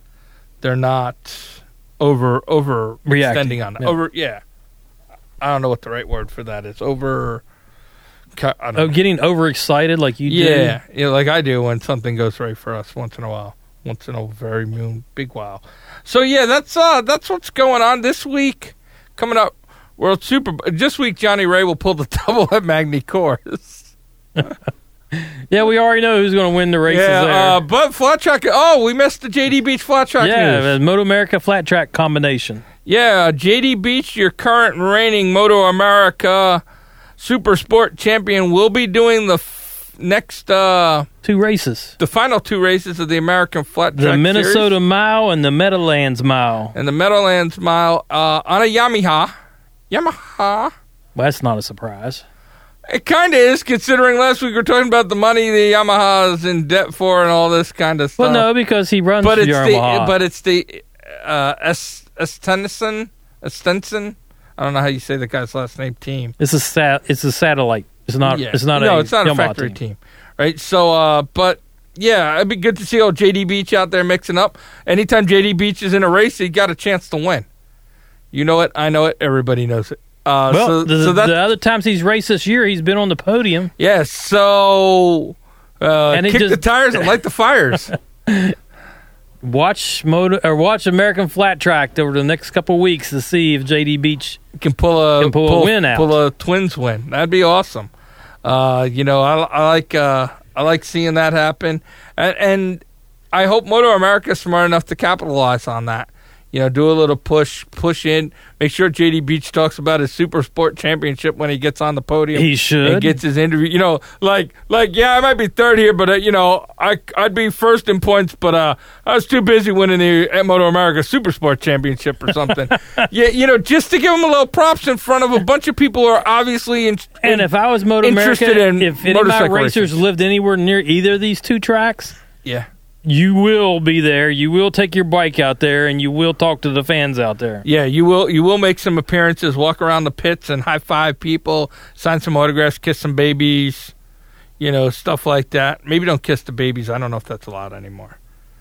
Speaker 1: over extending on it.
Speaker 2: Yeah.
Speaker 1: I don't know what the right word for that is.
Speaker 2: Getting overexcited like you do?
Speaker 1: Yeah, like I do when something goes right for us once in a while. Once in a very big while. So yeah, that's what's going on this week. Coming up, World Super. This week, Johnny Ray will pull the double at Magny Course.
Speaker 2: Yeah, we already know who's going to win the races there.
Speaker 1: But flat track. Oh, we missed the JD Beach flat track news.
Speaker 2: Yeah, the Moto America flat track combination.
Speaker 1: Yeah, JD Beach, your current reigning Moto America Super Sport champion, will be doing the next 2
Speaker 2: races. The
Speaker 1: final 2 races of the American Flat Track
Speaker 2: The Minnesota
Speaker 1: Series.
Speaker 2: Mile and the Meadowlands Mile.
Speaker 1: And the Meadowlands Mile on a Yamaha. Well,
Speaker 2: that's not a surprise.
Speaker 1: It kind of is, considering last week we were talking about the money the Yamaha's in debt for and all this kind of stuff.
Speaker 2: Well, no, because he runs for Yamaha.
Speaker 1: But it's the Estenson. I don't know how you say the guy's last name. Team.
Speaker 2: It's a satellite. It's not.
Speaker 1: Yeah.
Speaker 2: It's not.
Speaker 1: It's not a factory team, right? So, but yeah, it'd be good to see old JD Beach out there mixing up. Anytime JD Beach is in a race, he got a chance to win. You know it. I know it. Everybody knows it.
Speaker 2: The other times he's raced this year, he's been on the podium.
Speaker 1: Yeah. So, and kick the tires and light the fires.
Speaker 2: watch American Flat Track over the next couple of weeks to see if JD Beach
Speaker 1: can pull a
Speaker 2: win out.
Speaker 1: Pull a Twins win. That'd be awesome. I like seeing that happen, and I hope Moto America is smart enough to capitalize on that. Do a little push in. Make sure JD Beach talks about his Super Sport Championship when he gets on the podium.
Speaker 2: He should.
Speaker 1: And gets his interview. Yeah, I might be third here, but I'd be first in points, but I was too busy winning the Moto America Super Sport Championship or something. Just to give him a little props in front of a bunch of people who are obviously
Speaker 2: and if I was Moto America, if any of my racers lived anywhere near either of these two tracks,
Speaker 1: yeah.
Speaker 2: You will be there. You will take your bike out there, and you will talk to the fans out there.
Speaker 1: Yeah, you will. You will make some appearances, walk around the pits, and high five people, sign some autographs, kiss some babies, stuff like that. Maybe don't kiss the babies. I don't know if that's allowed anymore.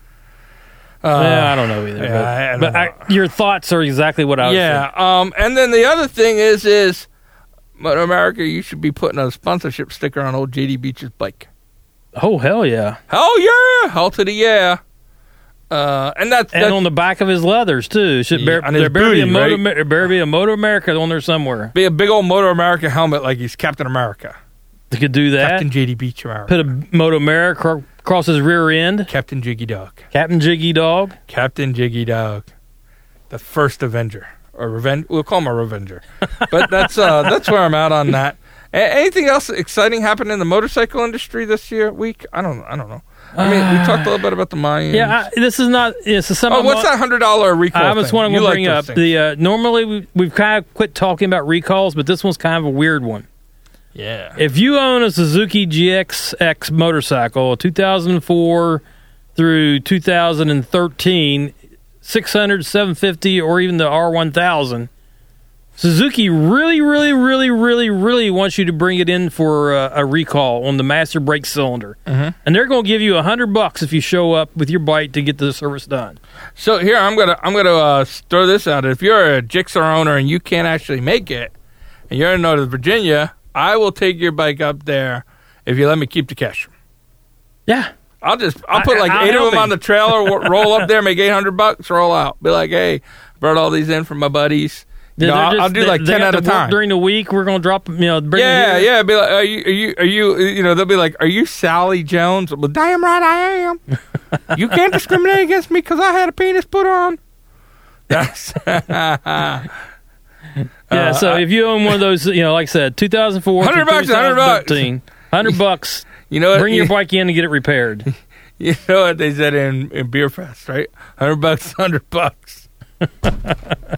Speaker 2: I don't know either.
Speaker 1: Yeah,
Speaker 2: but your thoughts are exactly what I was saying.
Speaker 1: Yeah. And then the other thing is, Moto America, you should be putting a sponsorship sticker on old JD Beach's bike.
Speaker 2: Oh, hell yeah.
Speaker 1: Hell yeah. Hell to the yeah. And that's
Speaker 2: on the back of his leathers, too. There better be a Moto America on there somewhere.
Speaker 1: Be a big old Moto America helmet like he's Captain America.
Speaker 2: They could do that.
Speaker 1: Captain JD Beach America.
Speaker 2: Put a Moto America across his rear end.
Speaker 1: Captain Jiggy Dog.
Speaker 2: Captain Jiggy Dog.
Speaker 1: Captain Jiggy Dog. The first Avenger. Or Revenge. We'll call him a Revenger. But that's where I'm at on that. Anything else exciting happened in the motorcycle industry this week? I don't know. I mean, we talked a little bit about the Mayans.
Speaker 2: Yeah, this is not. What's
Speaker 1: that $100 recall?
Speaker 2: I was wanting to bring up the. Normally, we've kind of quit talking about recalls, but this one's kind of a weird one.
Speaker 1: Yeah.
Speaker 2: If you own a Suzuki GXX motorcycle, 2004 through 2013, 600, 750, or even the R1000. Suzuki really, really, really, really, really wants you to bring it in for a recall on the master brake cylinder, and they're going to give you $100 if you show up with your bike to get the service done.
Speaker 1: So here I'm gonna throw this out. If you're a Gixxer owner and you can't actually make it, and you're in Northern Virginia, I will take your bike up there if you let me keep the cash.
Speaker 2: Yeah,
Speaker 1: I'll put like 8 of them on the trailer, roll up there, make $800, roll out. Be like, hey, brought all these in from my buddies. I'll do like 10 at a time.
Speaker 2: During the week, we're going to drop, bring them here.
Speaker 1: Yeah. Be like, are you, they'll be like, are you Sally Jones? Well, damn right I am. You can't discriminate against me because I had a penis put on. That's
Speaker 2: yeah, so if you own one of those, like I said, 2004
Speaker 1: $100, $100.
Speaker 2: $100. Bring your bike in and get it repaired.
Speaker 1: You know what they said in Beer Fest, right? $100, $100.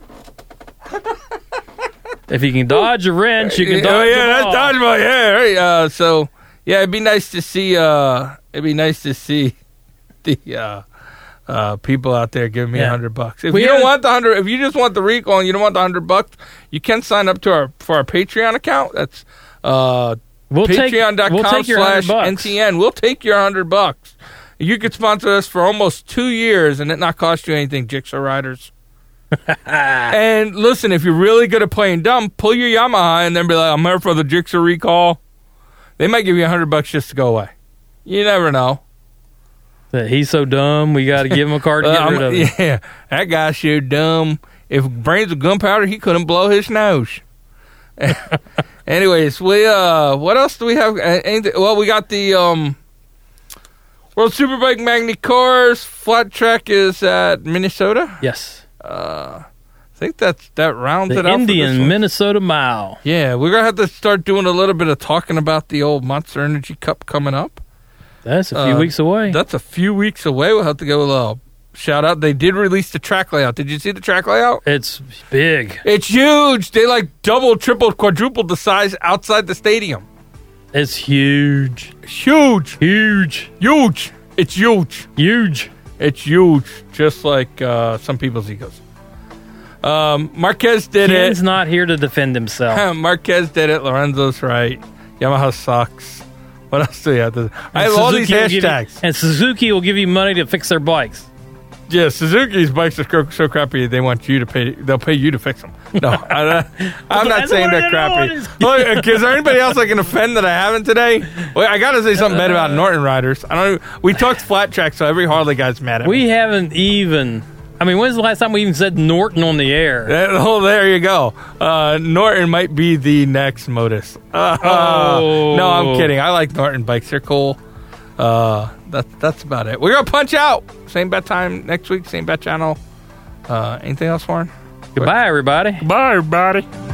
Speaker 2: If you can dodge a wrench, you can dodge a ball.
Speaker 1: That's dodgeball. Yeah, right. So yeah, it'd be nice to see. The people out there giving me $100. If you don't want the $100, if you just want the recall and you don't want the $100, you can sign up for our Patreon account. That's patreon.com/NTN. We'll take your $100. You could sponsor us for almost 2 years and it not cost you anything, Gixxer riders. And listen, if you're really good at playing dumb, pull your Yamaha and then be like, I'm here for the Gixxer recall. They might give you $100 just to go away. You never know.
Speaker 2: He's so dumb, we got to give him a card to get rid of him.
Speaker 1: Yeah, that guy's so dumb. If brains of gunpowder, he couldn't blow his nose. Anyways, what else do we have? Well, we got the World Superbike Magny Cars. Flat Track is at Minnesota.
Speaker 2: Yes.
Speaker 1: I think that rounds it out.
Speaker 2: The Indian Minnesota Mile.
Speaker 1: Yeah, we're gonna have to start doing a little bit of talking about the old Monster Energy Cup coming up.
Speaker 2: That's a few weeks away.
Speaker 1: That's a few weeks away. We'll have to go with a shout out. They did release the track layout. Did you see the track layout?
Speaker 2: It's big.
Speaker 1: It's huge. They like doubled, tripled, quadrupled the size outside the stadium.
Speaker 2: It's huge.
Speaker 1: Huge.
Speaker 2: Huge.
Speaker 1: Huge. It's huge.
Speaker 2: Huge.
Speaker 1: It's huge, just like some people's egos. Marquez did
Speaker 2: Ken's not here to defend himself.
Speaker 1: Marquez did it. Lorenzo's right. Yamaha sucks. What else do we have to? I have all these hashtags.
Speaker 2: And Suzuki will give you money to fix their bikes.
Speaker 1: Yeah, Suzuki's bikes are so crappy they want you to pay. They'll pay you to fix them. No, I'm not saying they're crappy. Look, is there anybody else I can offend that I haven't today? Well, I got to say something bad about Norton riders. I don't. We talked flat track, so every Harley guy's mad at me.
Speaker 2: We haven't even. I mean, when's the last time we even said Norton on the air?
Speaker 1: Oh, there you go. Norton might be the next Modus. No, I'm kidding. I like Norton bikes. They're cool. That's about it. We're gonna punch out. Same bat time next week. Same bat channel. Anything else, Warren?
Speaker 2: Goodbye, everybody.
Speaker 1: Bye, everybody.